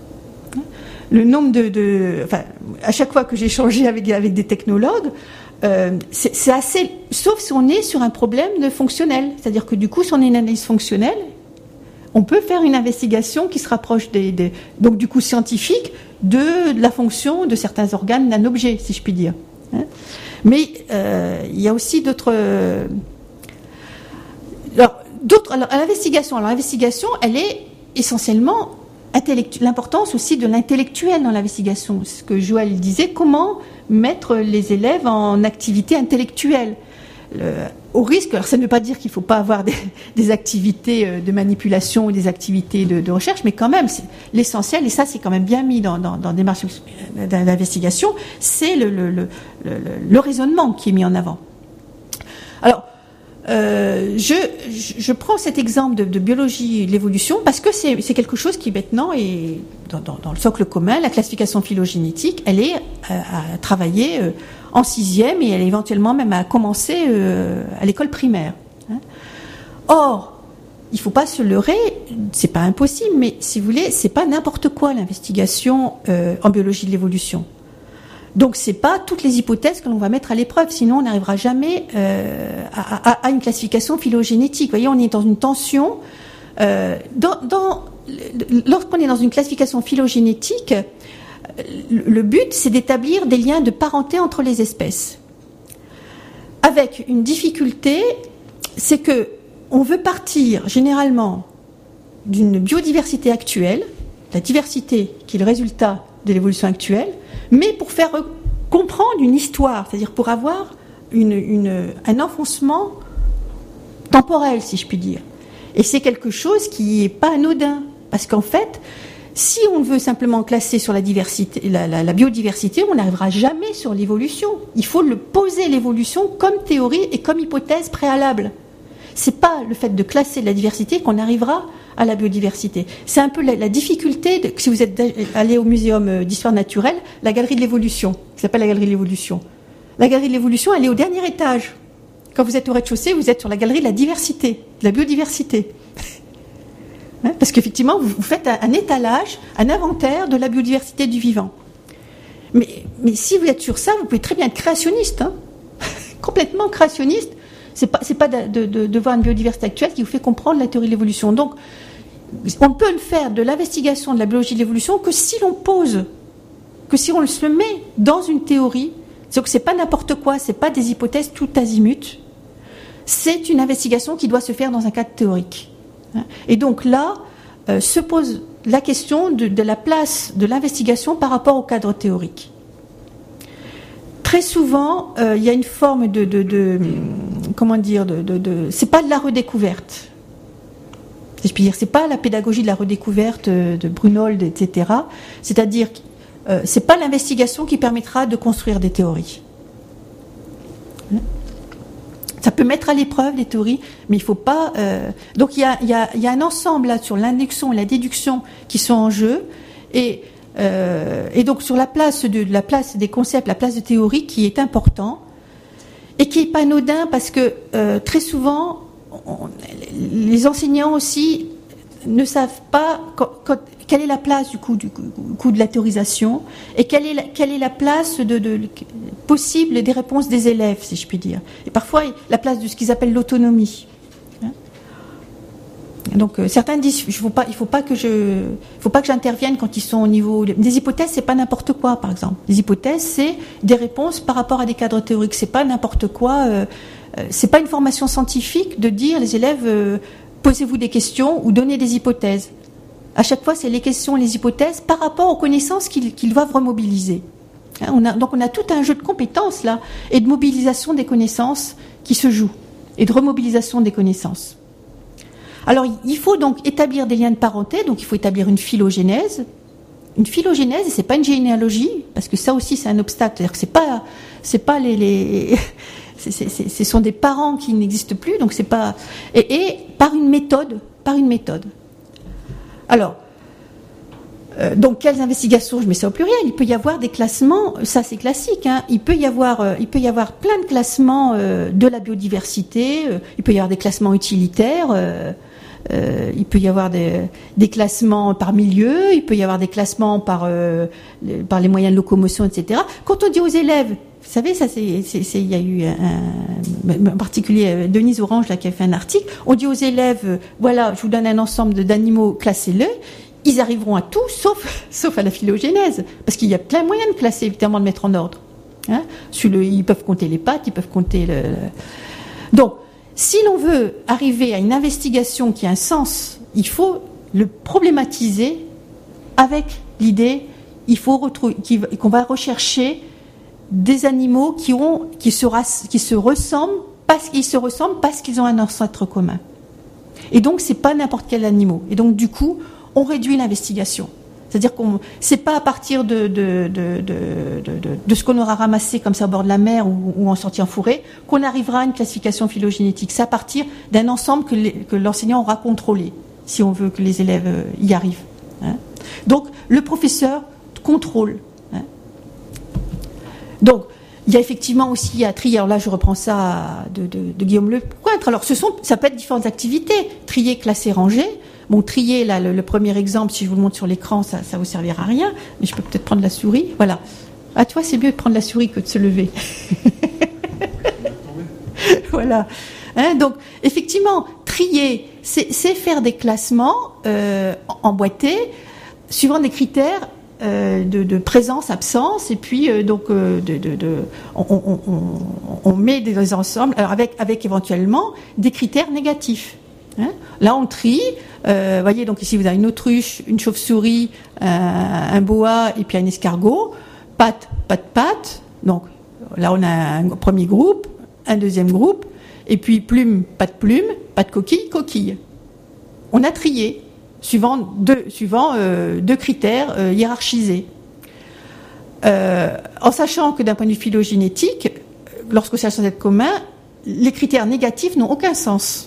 Le nombre de, de enfin, à chaque fois que j'ai échangé avec, avec des technologues, euh, c'est, c'est assez, sauf si on est sur un problème de fonctionnel, c'est-à-dire que du coup, si on a une analyse fonctionnelle, on peut faire une investigation qui se rapproche des, des donc du coup scientifique de, de la fonction de certains organes d'un objet, si je puis dire. Hein. Mais euh, il y a aussi d'autres. Euh, alors, d'autres. Alors, à l'investigation, alors l'investigation, elle est essentiellement intellectu- l'importance aussi de l'intellectuel dans l'investigation. Ce que Joël disait, comment mettre les élèves en activité intellectuelle. Le, au risque, alors ça ne veut pas dire qu'il ne faut pas avoir des, des activités de manipulation ou des activités de, de recherche, mais quand même, c'est l'essentiel, et ça c'est quand même bien mis dans, dans, dans des démarches d'investigation, c'est le, le, le, le, le raisonnement qui est mis en avant. Alors, euh, je, je prends cet exemple de, de biologie de l'évolution parce que c'est, c'est quelque chose qui maintenant est dans, dans, dans le socle commun. La classification phylogénétique, elle est à, à travailler euh, en sixième et elle est éventuellement même à commencer euh, à l'école primaire. Hein. Or, il ne faut pas se leurrer, c'est pas impossible, mais si vous voulez, c'est pas n'importe quoi l'investigation euh, en biologie de l'évolution. Donc c'est pas toutes les hypothèses que l'on va mettre à l'épreuve, sinon on n'arrivera jamais euh, à, à, à une classification phylogénétique. Vous voyez, on est dans une tension. Euh, dans, dans, lorsqu'on est dans une classification phylogénétique, le but, c'est d'établir des liens de parenté entre les espèces. Avec une difficulté, c'est que on veut partir généralement d'une biodiversité actuelle, la diversité qui est le résultat de l'évolution actuelle, mais pour faire comprendre une histoire, c'est-à-dire pour avoir une, une, un enfoncement temporel, si je puis dire. Et c'est quelque chose qui n'est pas anodin, parce qu'en fait, si on veut simplement classer sur la diversité, la, la, la biodiversité, on n'arrivera jamais sur l'évolution. Il faut le poser l'évolution comme théorie et comme hypothèse préalable. C'est pas le fait de classer la diversité qu'on arrivera à la biodiversité. C'est un peu la, la difficulté, de, si vous êtes allé au muséum d'histoire naturelle, la galerie de l'évolution, qui s'appelle la galerie de l'évolution. La galerie de l'évolution, elle est au dernier étage. Quand vous êtes au rez-de-chaussée, vous êtes sur la galerie de la diversité, de la biodiversité. Hein, parce qu'effectivement, vous, vous faites un, un étalage, un inventaire de la biodiversité du vivant. Mais, mais si vous êtes sur ça, vous pouvez très bien être créationniste, hein, complètement créationniste. C'est pas, c'est pas de, de, de voir une biodiversité actuelle qui vous fait comprendre la théorie de l'évolution. Donc, on peut le faire de l'investigation de la biologie de l'évolution que si l'on pose, que si on se met dans une théorie. C'est que c'est pas n'importe quoi, c'est pas des hypothèses tout azimut. C'est une investigation qui doit se faire dans un cadre théorique. Et donc là, euh, se pose la question de, de la place de l'investigation par rapport au cadre théorique. Très souvent, euh, il y a une forme de, de, de comment dire, de, de, de, c'est pas de la redécouverte. Si je puis dire, c'est pas la pédagogie de la redécouverte de Brunold, et cetera. C'est-à-dire, euh, c'est pas l'investigation qui permettra de construire des théories. Ça peut mettre à l'épreuve les théories, mais il faut pas. Euh... Donc il y a, il y a, il y a un ensemble là sur l'induction et la déduction qui sont en jeu, et Euh, et donc sur la place de la place des concepts, la place de théorie qui est important et qui est pas anodin parce que euh, très souvent on, les enseignants aussi ne savent pas quand, quand, quelle est la place du coup du coup de la théorisation et quelle est la, quelle est la place de, de, de possible des réponses des élèves, si je puis dire. Et parfois la place de ce qu'ils appellent l'autonomie. Donc euh, certains disent il faut pas il faut pas que je il faut pas que j'intervienne quand ils sont au niveau des hypothèses, c'est pas n'importe quoi par exemple. Les hypothèses c'est des réponses par rapport à des cadres théoriques, c'est pas n'importe quoi, euh, euh, c'est pas une formation scientifique de dire les élèves euh, posez-vous des questions ou donnez des hypothèses. À chaque fois c'est les questions et les hypothèses par rapport aux connaissances qu'ils, qu'ils doivent remobiliser. Hein, on a, donc on a tout un jeu de compétences là et de mobilisation des connaissances qui se joue et de remobilisation des connaissances. Alors, il faut donc établir des liens de parenté, donc il faut établir une phylogénèse. Une phylogénèse, et c'est pas une généalogie, parce que ça aussi c'est un obstacle. C'est-à-dire que c'est pas, c'est pas les, les c'est, c'est, c'est, ce sont des parents qui n'existent plus, donc c'est pas, et, et par une méthode, par une méthode. Alors, Euh, donc, quelles investigations? Je mets ça au pluriel. Il peut y avoir des classements, ça c'est classique. Hein, il peut y avoir, euh, il peut y avoir plein de classements euh, de la biodiversité. Euh, il peut y avoir des classements utilitaires. Euh, euh, il peut y avoir des, des classements par milieu. Il peut y avoir des classements par euh, les, par les moyens de locomotion, et cetera. Quand on dit aux élèves, vous savez, ça c'est, c'est, c'est il y a eu un, en particulier Denise Orange là qui a fait un article. On dit aux élèves, euh, voilà, je vous donne un ensemble de, d'animaux, classez-le. Ils arriveront à tout, sauf, sauf à la phylogénèse. Parce qu'il y a plein de moyens de classer, évidemment, de mettre en ordre. Hein, sur le, ils peuvent compter les pattes, ils peuvent compter le... le... Donc, si l'on veut arriver à une investigation qui a un sens, il faut le problématiser avec l'idée il faut retrouver, qu'on va rechercher des animaux qui, ont, qui, se, qui se ressemblent parce qu'ils se ressemblent parce qu'ils ont un ancêtre commun. Et donc, c'est pas n'importe quel animal. Et donc, du coup, on réduit l'investigation. C'est-à-dire qu'on, c'est pas à partir de, de, de, de, de, de ce qu'on aura ramassé comme ça au bord de la mer ou, ou en sortie en forêt qu'on arrivera à une classification phylogénétique. C'est à partir d'un ensemble que, les, que l'enseignant aura contrôlé, si on veut que les élèves y arrivent. Hein. Donc, le professeur contrôle. Hein. Donc, il y a effectivement aussi à trier. Alors là, je reprends ça de, de, de Guillaume Lecointre. Alors, ce sont, ça peut être différentes activités. Trier, classer, ranger. Bon, trier, là, le, le premier exemple, si je vous le montre sur l'écran, ça ne vous servira à rien. Mais je peux peut-être prendre la souris. Voilà. À toi, c'est mieux de prendre la souris que de se lever. Voilà. Hein, donc, effectivement, trier, c'est, c'est faire des classements euh, emboîtés, suivant des critères euh, de, de présence, absence, et puis euh, donc euh, de, de, de, on, on, on, on met des ensembles, alors avec, avec éventuellement des critères négatifs. Hein. Là, on trie. Euh, voyez, donc ici, vous avez une autruche, une chauve-souris, euh, un boa et puis un escargot. Patte, pas de patte. Donc là, on a un premier groupe, un deuxième groupe, et puis plume, pas de plume, pas de coquille, coquille. On a trié, suivant deux, suivant, euh, deux critères euh, hiérarchisés. Euh, en sachant que d'un point de vue phylogénétique, lorsque c'est un ancêtre commun, les critères négatifs n'ont aucun sens.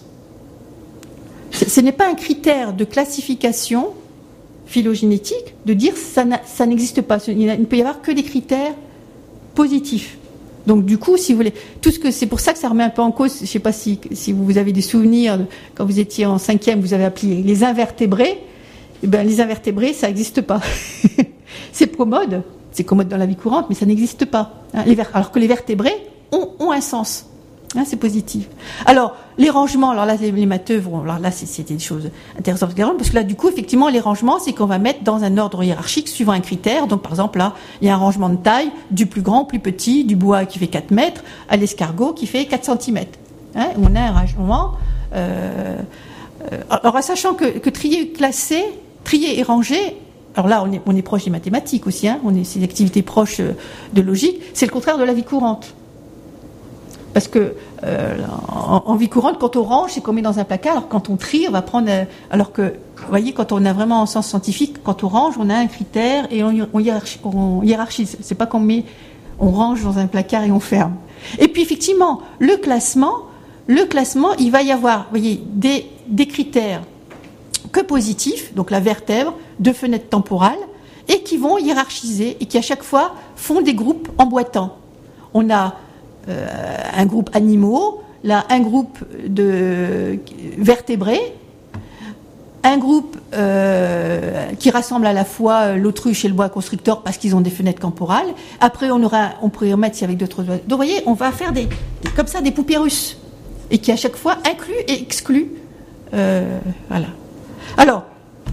Ce n'est pas un critère de classification phylogénétique de dire ça, ça n'existe pas. Il ne peut y avoir que des critères positifs. Donc du coup, si vous voulez, tout ce que c'est pour ça que ça remet un peu en cause. Je ne sais pas si, si vous avez des souvenirs quand vous étiez en cinquième, vous avez appelé les invertébrés. Eh ben, les invertébrés, ça n'existe pas. C'est commode, c'est commode dans la vie courante, mais ça n'existe pas. Hein, les ver- alors que les vertébrés ont, ont un sens. Hein, c'est positif. Alors, les rangements, alors là, les, les matheux vont, alors là, c'est, c'était des choses intéressantes, parce que là, du coup, effectivement, les rangements, c'est qu'on va mettre dans un ordre hiérarchique suivant un critère. Donc, par exemple, là, il y a un rangement de taille, du plus grand au plus petit, du bois qui fait quatre mètres, à l'escargot qui fait quatre centimètres. Hein, on a un rangement. Euh, euh, alors, en sachant que, que trier, classer, trier et ranger, alors là, on est, on est proche des mathématiques aussi, hein, on est, c'est des activités proches de logique, c'est le contraire de la vie courante. Parce que euh, en, en vie courante, quand on range, c'est qu'on met dans un placard. Alors quand on trie, on va prendre. Euh, alors que, vous voyez, quand on a vraiment en sens scientifique, quand on range, on a un critère et on, on, hiérarchise, on hiérarchise. C'est pas qu'on met, on range dans un placard et on ferme. Et puis effectivement, le classement, le classement, il va y avoir, vous voyez, des, des critères que positifs, donc la vertèbre, deux fenêtres temporales, et qui vont hiérarchiser et qui à chaque fois font des groupes emboîtants. On a Euh, un groupe animaux, là un groupe de vertébrés, un groupe euh, qui rassemble à la fois l'autruche et le boa constrictor parce qu'ils ont des fenêtres temporales. Après, on aura, on pourrait remettre si avec d'autres. Donc, vous voyez, on va faire des, comme ça des poupées russes et qui à chaque fois incluent et excluent. Euh, voilà. Alors,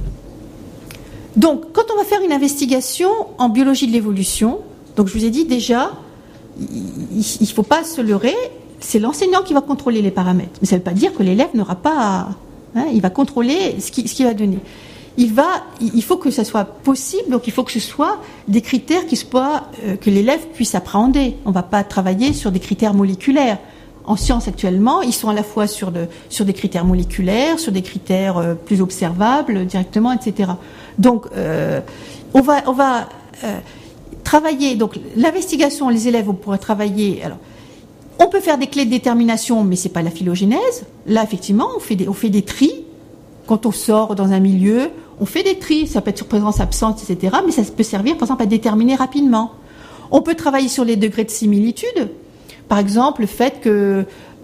donc, quand on va faire une investigation en biologie de l'évolution, donc je vous ai dit déjà. Il ne faut pas se leurrer, c'est l'enseignant qui va contrôler les paramètres. Mais ça ne veut pas dire que l'élève n'aura pas à, hein, il va contrôler ce qu'il, ce qu'il va donner. Il, va, il faut que ça soit possible, donc il faut que ce soit des critères qui soient, euh, que l'élève puisse appréhender. On ne va pas travailler sur des critères moléculaires. En sciences actuellement, ils sont à la fois sur, de, sur des critères moléculaires, sur des critères euh, plus observables directement, et cetera. Donc, euh, on va... On va euh, travailler, donc l'investigation, les élèves, on pourrait travailler. Alors, on peut faire des clés de détermination, mais c'est pas la phylogénèse. Là, effectivement, on fait des, on fait des tris. Quand on sort dans un milieu, on fait des tris, ça peut être sur présence absente, et cetera, mais ça peut servir, par exemple, à déterminer rapidement. On peut travailler sur les degrés de similitude. Par exemple, le fait que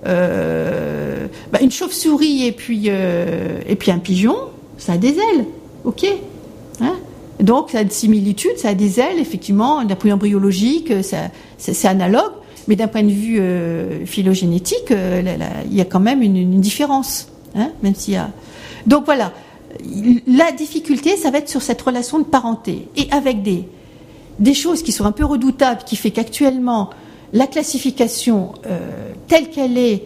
euh, bah, une chauve-souris et puis, euh, et puis un pigeon, ça a des ailes, ok, hein, donc ça a des similitudes, ça a des ailes, effectivement, d'un point de vue embryologique, ça, c'est, c'est analogue, mais d'un point de vue euh, phylogénétique, euh, là, là, il y a quand même une, une différence, hein, même s'il y a... Donc voilà, la difficulté, ça va être sur cette relation de parenté, et avec des, des choses qui sont un peu redoutables, qui fait qu'actuellement, la classification euh, telle qu'elle est,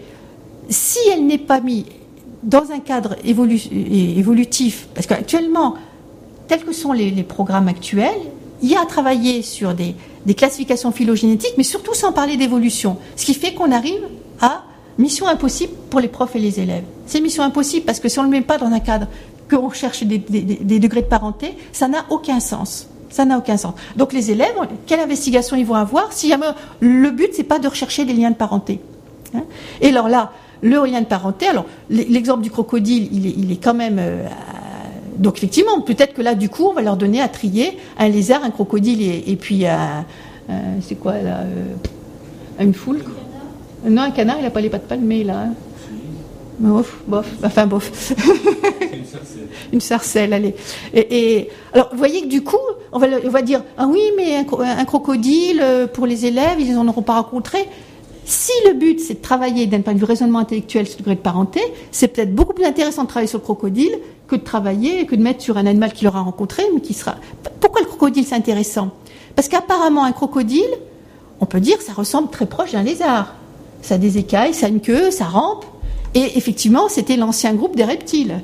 si elle n'est pas mise dans un cadre évolu- évolutif, parce qu'actuellement, tels que sont les, les programmes actuels, il y a à travailler sur des, des classifications phylogénétiques, mais surtout sans parler d'évolution, ce qui fait qu'on arrive à mission impossible pour les profs et les élèves. C'est mission impossible parce que si on ne le met pas dans un cadre qu'on cherche des, des, des degrés de parenté, ça n'a aucun sens. Ça n'a aucun sens. Donc les élèves, quelle investigation ils vont avoir si jamais le but, c'est pas de rechercher des liens de parenté. Hein, et alors là, le lien de parenté, alors l'exemple du crocodile, il est, il est quand même... Euh, donc effectivement, peut-être que là, du coup, on va leur donner à trier un lézard, un crocodile et, et puis un... un c'est quoi là euh, une foule quoi. Non, un canard, il n'a pas les pattes palmées là. Hein. Bof, bof, enfin bof. Une sarcelle. Une sarcelle, allez. Et, et alors, vous voyez que du coup, on va, on va dire ah oui, mais un, un crocodile pour les élèves, ils n'en auront pas rencontré. Si le but c'est de travailler d'un point de vue raisonnement intellectuel sur le degré de parenté, c'est peut-être beaucoup plus intéressant de travailler sur le crocodile que de travailler, que de mettre sur un animal qu'il aura rencontré, mais qui sera. Pourquoi le crocodile c'est intéressant? Parce qu'apparemment un crocodile, on peut dire, ça ressemble très proche d'un lézard. Ça a des écailles, ça a une queue, ça rampe. Et effectivement, c'était l'ancien groupe des reptiles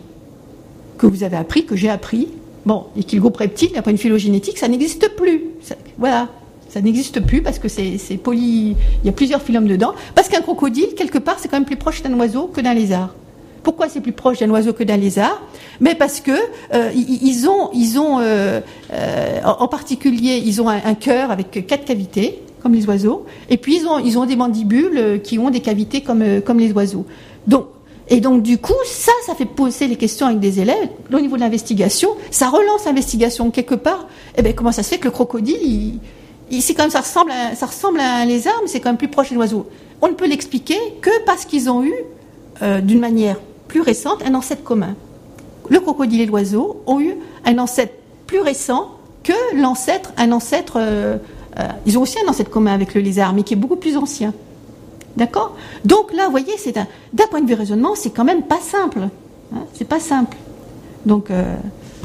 que vous avez appris, que j'ai appris. Bon, et que le groupe reptile, d'un point de vue phylogénétique, ça n'existe plus. Ça, voilà, ça n'existe plus parce que c'est, c'est poly... Il y a plusieurs phylums dedans. Parce qu'un crocodile, quelque part, c'est quand même plus proche d'un oiseau que d'un lézard. Pourquoi c'est plus proche d'un oiseau que d'un lézard? Mais parce que euh, ils ont, ils ont euh, euh, en particulier, ils ont un, un cœur avec quatre cavités, comme les oiseaux, et puis ils ont, ils ont des mandibules qui ont des cavités comme, comme les oiseaux. Donc, et donc du coup, ça, ça fait poser les questions avec des élèves. Au niveau de l'investigation, ça relance l'investigation quelque part. Eh bien, comment ça se fait que le crocodile, il, il, c'est quand même, ça ressemble, à, ça ressemble à un lézard, mais c'est quand même plus proche de l'oiseau. On ne peut l'expliquer que parce qu'ils ont eu, euh, d'une manière plus récente, un ancêtre commun. Le crocodile et l'oiseau ont eu un ancêtre plus récent que l'ancêtre, un ancêtre. Euh, euh, ils ont aussi un ancêtre commun avec le lézard, mais qui est beaucoup plus ancien. D'accord? Donc là, vous voyez, c'est un, d'un point de vue raisonnement, c'est quand même pas simple. Hein, c'est pas simple. Donc, euh,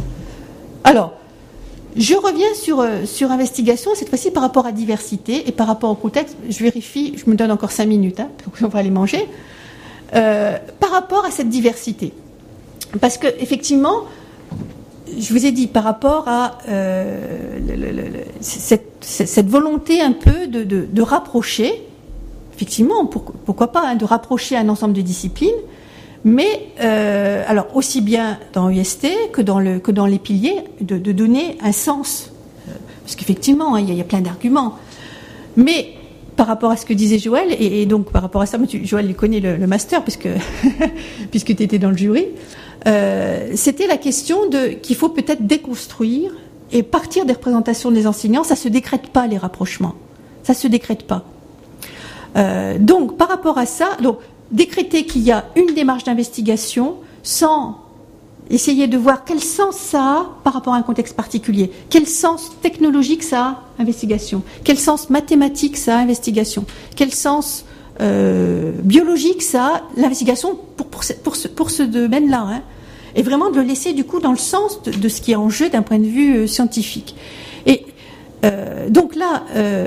alors, je reviens sur, euh, sur investigation, cette fois-ci par rapport à diversité et par rapport au contexte. Je vérifie, je me donne encore cinq minutes, hein, on va aller manger. Euh, par rapport à cette diversité. Parce que, effectivement, je vous ai dit, par rapport à euh, le, le, le, cette, cette volonté un peu de, de, de rapprocher, effectivement, pour, pourquoi pas, hein, de rapprocher un ensemble de disciplines, mais euh, alors aussi bien dans U S T que dans, le, que dans les piliers, de, de donner un sens. Euh, parce qu'effectivement, hein, il y, y a plein d'arguments. Mais par rapport à ce que disait Joël, et, et donc par rapport à ça, tu, Joël, il connaît le, le master, puisque, puisque tu étais dans le jury, euh, c'était la question de, qu'il faut peut-être déconstruire et partir des représentations des enseignants. Ça ne se décrète pas, les rapprochements. Ça ne se décrète pas. Euh, donc, par rapport à ça, donc, décréter qu'il y a une démarche d'investigation sans essayer de voir quel sens ça a par rapport à un contexte particulier, quel sens technologique ça a, investigation, quel sens mathématique ça a, investigation, quel sens euh, biologique ça a, l'investigation pour, pour, ce, pour, ce, pour ce domaine-là, hein, et vraiment de le laisser du coup dans le sens de, de ce qui est en jeu d'un point de vue euh, scientifique. Et Euh, donc là,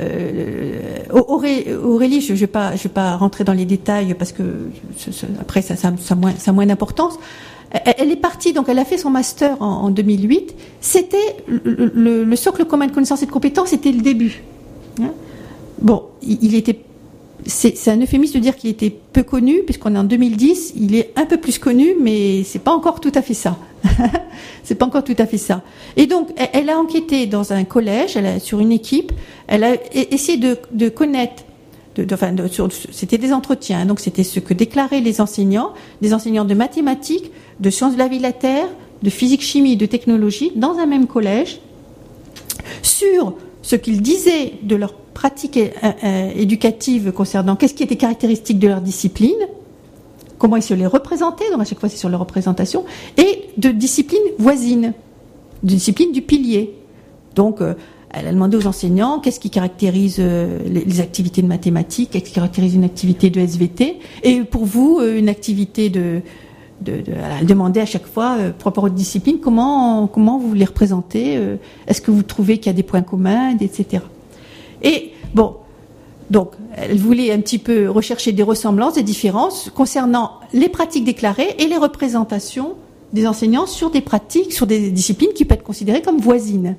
euh, Aurélie, je ne vais pas, je vais pas rentrer dans les détails parce que ce, ce, après ça, ça, ça, a moins, ça a moins d'importance. Elle, elle est partie, donc elle a fait son master en, en deux mille huit. C'était le, le, le socle commun de connaissances et de compétences, c'était le début. Hein, bon, il, il était, c'est, c'est un euphémisme de dire qu'il était peu connu, puisqu'on est en deux mille dix. Il est un peu plus connu, mais c'est pas encore tout à fait ça. C'est pas encore tout à fait ça. Et donc, elle, elle a enquêté dans un collège, elle a, sur une équipe, elle a essayé de, de connaître, de, de, enfin, de, sur, c'était des entretiens, hein, donc c'était ce que déclaraient les enseignants, des enseignants de mathématiques, de sciences de la vie et de la terre, de physique, chimie, de technologie dans un même collège sur ce qu'ils disaient de leur pratique é- é- éducative concernant qu'est-ce qui était caractéristique de leur discipline, comment ils se les représentaient, donc à chaque fois c'est sur leur représentation, et de disciplines voisines, de disciplines du pilier. Donc, euh, elle a demandé aux enseignants qu'est-ce qui caractérise euh, les, les activités de mathématiques, qu'est-ce qui caractérise une activité de S V T, et pour vous, euh, une activité de... de, de elle demandait à chaque fois, euh, par rapport aux disciplines, comment, comment vous les représentez, euh, est-ce que vous trouvez qu'il y a des points communs, et cetera. Et, bon, donc, elle voulait un petit peu rechercher des ressemblances, des différences concernant les pratiques déclarées et les représentations des enseignants sur des pratiques, sur des disciplines qui peuvent être considérées comme voisines.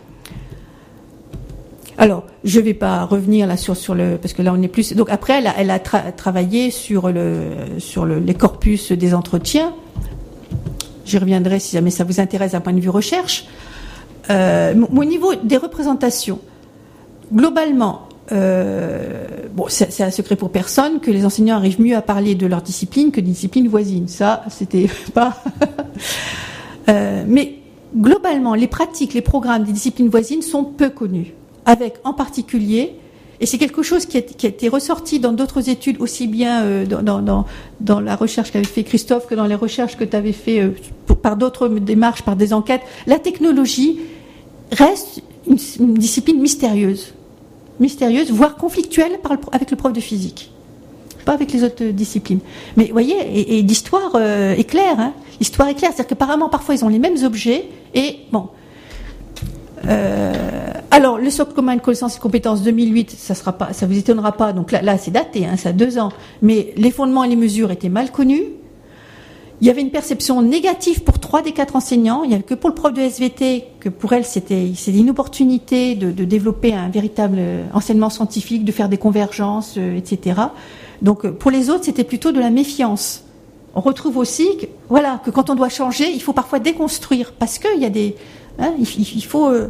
Alors, je ne vais pas revenir là sur, sur le, parce que là on est plus. Donc après, elle a, elle a tra- travaillé sur le, sur le, les corpus des entretiens. J'y reviendrai si jamais ça vous intéresse d'un point de vue recherche. Euh, au niveau des représentations, globalement, euh, bon, c'est, c'est un secret pour personne que les enseignants arrivent mieux à parler de leur discipline que des disciplines voisines. Ça, c'était pas. euh, mais globalement, les pratiques, les programmes des disciplines voisines sont peu connus. Avec en particulier, et c'est quelque chose qui a, qui a été ressorti dans d'autres études, aussi bien euh, dans, dans, dans, dans la recherche qu'avait fait Christophe que dans les recherches que tu avais fait euh, pour, par d'autres démarches, par des enquêtes, la technologie reste une, une discipline mystérieuse, mystérieuse, voire conflictuelle par le, avec le prof de physique, pas avec les autres disciplines. Mais vous voyez, et, et l'histoire euh, est claire, hein, l'histoire est claire, c'est-à-dire qu'apparemment parfois ils ont les mêmes objets, et bon... Euh, alors, le socle commun de connaissances et compétences deux mille huit, ça sera pas, ça vous étonnera pas. Donc là, là c'est daté, hein, ça a deux ans. Mais les fondements et les mesures étaient mal connus. Il y avait une perception négative pour trois des quatre enseignants. Il n'y avait que pour le prof de S V T que pour elle c'était, c'était une opportunité de, de développer un véritable enseignement scientifique, de faire des convergences, euh, et cetera. Donc pour les autres, c'était plutôt de la méfiance. On retrouve aussi que, voilà, que quand on doit changer, il faut parfois déconstruire parce qu'il y a des Hein, il, il faut. Euh,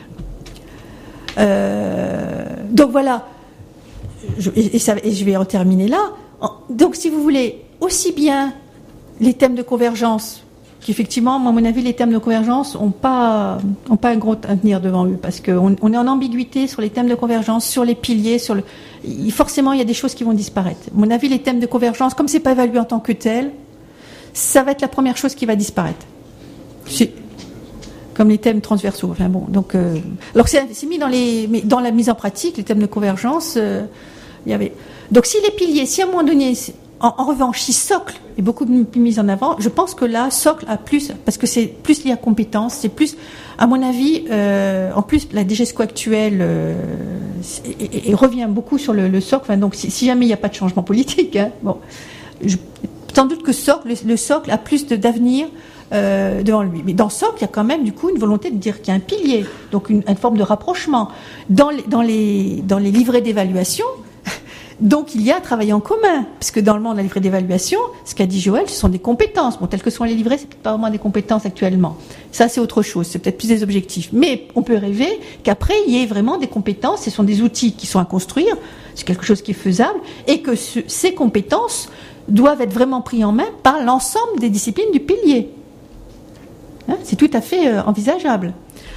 euh, donc voilà. Je, et, ça, et je vais en terminer là. Donc, si vous voulez, aussi bien les thèmes de convergence, qu'effectivement, à mon avis, les thèmes de convergence n'ont pas, ont pas un gros avenir devant eux, parce qu'on on est en ambiguïté sur les thèmes de convergence, sur les piliers, sur le. Forcément, il y a des choses qui vont disparaître. À mon avis, les thèmes de convergence, comme c'est pas évalué en tant que tel, ça va être la première chose qui va disparaître. C'est, comme les thèmes transversaux. Enfin bon, donc, euh, alors c'est, c'est mis dans les, mais dans la mise en pratique, les thèmes de convergence, euh, il y avait. Donc si les piliers, si à un moment donné, en, en revanche, si socle est beaucoup plus mis en avant, je pense que là, socle a plus, parce que c'est plus lié à compétences, c'est plus, à mon avis, euh, en plus la D G E S C O actuelle euh, et, et, et revient beaucoup sur le, le socle. Enfin, donc si, si jamais il n'y a pas de changement politique, hein, bon, je, sans doute que socle, le, le socle a plus de, d'avenir. Euh, devant lui. Mais dans socle, il y a quand même du coup une volonté de dire qu'il y a un pilier, donc une, une forme de rapprochement. Dans les, dans les, dans les livrets d'évaluation, donc il y a un travail en commun, puisque dans le monde de la livrée d'évaluation, ce qu'a dit Joël, ce sont des compétences. Bon, telles que sont les livrets, c'est peut-être pas vraiment des compétences actuellement. Ça, c'est autre chose, c'est peut-être plus des objectifs. Mais on peut rêver qu'après, il y ait vraiment des compétences, ce sont des outils qui sont à construire, c'est quelque chose qui est faisable, et que ce, ces compétences doivent être vraiment prises en main par l'ensemble des disciplines du pilier. Hein, c'est tout à fait euh, envisageable.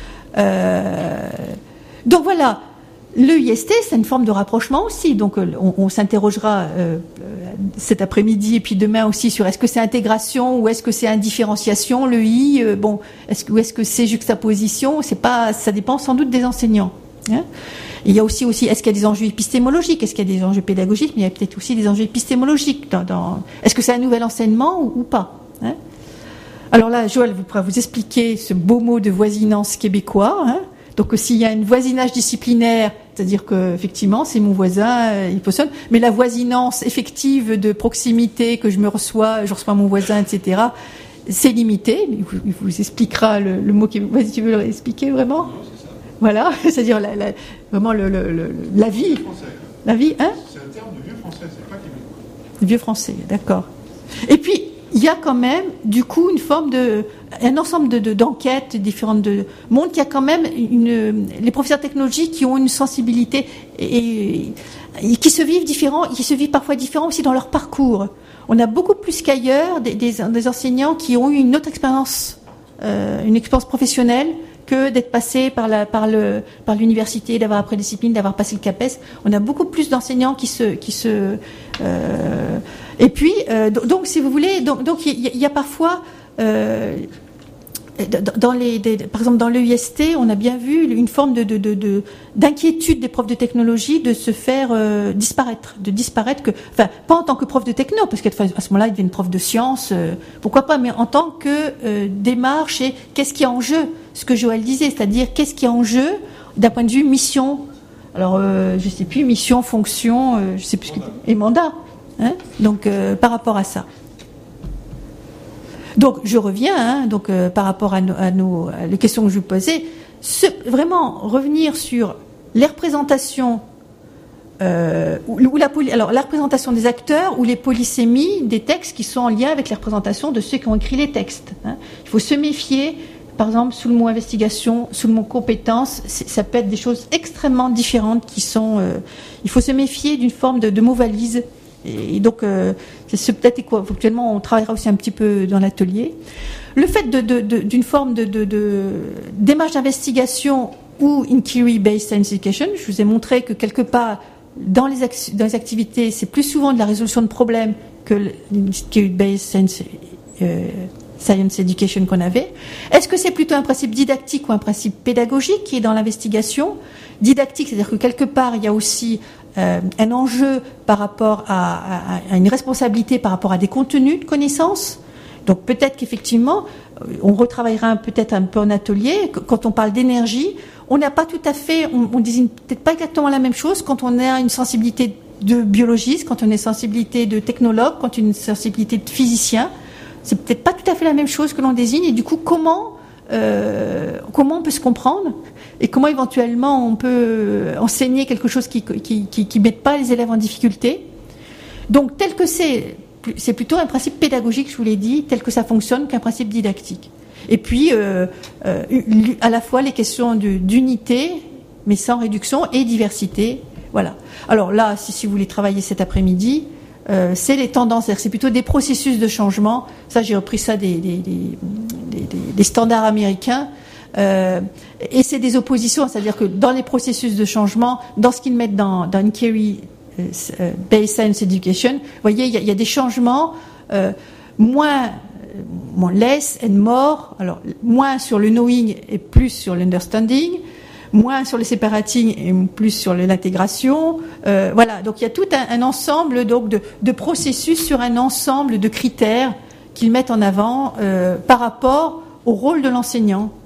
Euh, donc voilà, le I S T, c'est une forme de rapprochement aussi. Donc euh, on, on s'interrogera euh, cet après-midi et puis demain aussi sur est-ce que c'est intégration ou est-ce que c'est indifférenciation, le I, euh, bon, est-ce, ou est-ce que c'est juxtaposition, c'est pas, ça dépend sans doute des enseignants. Hein. Il y a aussi, aussi, est-ce qu'il y a des enjeux épistémologiques, est-ce qu'il y a des enjeux pédagogiques, mais il y a peut-être aussi des enjeux épistémologiques. Dans, dans, est-ce que c'est un nouvel enseignement ou, ou pas, hein. Alors là, Joël vous pourra vous expliquer ce beau mot de voisinance québécois. Hein. Donc s'il y a un voisinage disciplinaire, c'est-à-dire que effectivement c'est mon voisin, euh, il possède, mais la voisinance effective de proximité que je me reçois, je reçois mon voisin, et cetera. C'est limité. Il vous, il vous expliquera le, le mot québécois. Vas-y, tu veux l'expliquer vraiment ? Non, c'est ça. Voilà, c'est-à-dire la, la, vraiment le, le, le, la vie, la vie, hein ? C'est un terme de vieux français, c'est pas québécois. Vieux français, d'accord. Et puis il y a quand même, du coup, une forme de, un ensemble de, de, d'enquêtes différentes de montrent qu'il y a quand même une, les professeurs de technologie qui ont une sensibilité et, et qui se vivent différents, qui se vivent parfois différents aussi dans leur parcours. On a beaucoup plus qu'ailleurs des, des, des enseignants qui ont eu une autre expérience euh, une expérience professionnelle que d'être passé par la par le par l'université, d'avoir appris la discipline, d'avoir passé le CAPES. On a beaucoup plus d'enseignants qui se qui se euh, et puis euh, donc si vous voulez donc donc il y, y a parfois euh, dans les, des, par exemple dans l'E I S T, on a bien vu une forme de, de, de, de d'inquiétude des profs de technologie de se faire euh, disparaître, de disparaître que, enfin pas en tant que prof de techno, parce qu'à ce moment-là ils deviennent prof de sciences, euh, pourquoi pas, mais en tant que euh, démarche et qu'est-ce qui est en jeu, ce que Joël disait, c'est-à-dire qu'est-ce qui est en jeu d'un point de vue mission. Alors euh, je sais plus mission, fonction, euh, je sais plus ce que, et mandat, hein, donc euh, par rapport à ça. Donc, je reviens, hein, donc, euh, par rapport à, nos, à, nos, à les questions que je vous posais, ce, vraiment revenir sur les représentations, euh, ou, ou la, alors, la représentation des acteurs ou les polysémies des textes qui sont en lien avec les représentations de ceux qui ont écrit les textes. Hein. Il faut se méfier, par exemple, sous le mot investigation, sous le mot compétence, ça peut être des choses extrêmement différentes qui sont. Euh, il faut se méfier d'une forme de, de mot valise. Et donc, euh, c'est peut-être quoi. Actuellement, on travaillera aussi un petit peu dans l'atelier. Le fait de, de, de, d'une forme de, de, de démarche d'investigation ou inquiry-based science education, je vous ai montré que quelque part, dans les, ac- dans les activités, c'est plus souvent de la résolution de problèmes que l'inquiry-based science, euh, science education qu'on avait. Est-ce que c'est plutôt un principe didactique ou un principe pédagogique qui est dans l'investigation ? Didactique, c'est-à-dire que quelque part, il y a aussi Euh, un enjeu par rapport à, à, à une responsabilité par rapport à des contenus de connaissances. Donc peut-être qu'effectivement, on retravaillera peut-être un peu en atelier. Quand on parle d'énergie, on n'a pas tout à fait, on, on désigne peut-être pas exactement la même chose quand on a une sensibilité de biologiste, quand on a une sensibilité de technologue, quand on a une sensibilité de physicien. C'est peut-être pas tout à fait la même chose que l'on désigne. Et du coup, comment Euh, comment on peut se comprendre et comment éventuellement on peut enseigner quelque chose qui qui qui, qui mette pas les élèves en difficulté. Donc tel que c'est, c'est plutôt un principe pédagogique, je vous l'ai dit, tel que ça fonctionne qu'un principe didactique. Et puis euh, euh, à la fois les questions de, d'unité, mais sans réduction, et diversité. Voilà. Alors là, si, si vous voulez travailler cet après-midi, Euh, c'est les tendances, c'est-à-dire c'est plutôt des processus de changement. Ça, j'ai repris ça des, des, des, des, des standards américains. Euh, et c'est des oppositions, c'est-à-dire que dans les processus de changement, dans ce qu'ils mettent dans, dans inquiry-based uh, science education, vous voyez, il y, y a des changements euh, moins, moins less and more, alors moins sur le knowing et plus sur l'understanding, moins sur le separating et plus sur l'intégration. Euh, voilà, donc il y a tout un, un ensemble donc, de, de processus sur un ensemble de critères qu'ils mettent en avant euh, par rapport au rôle de l'enseignant.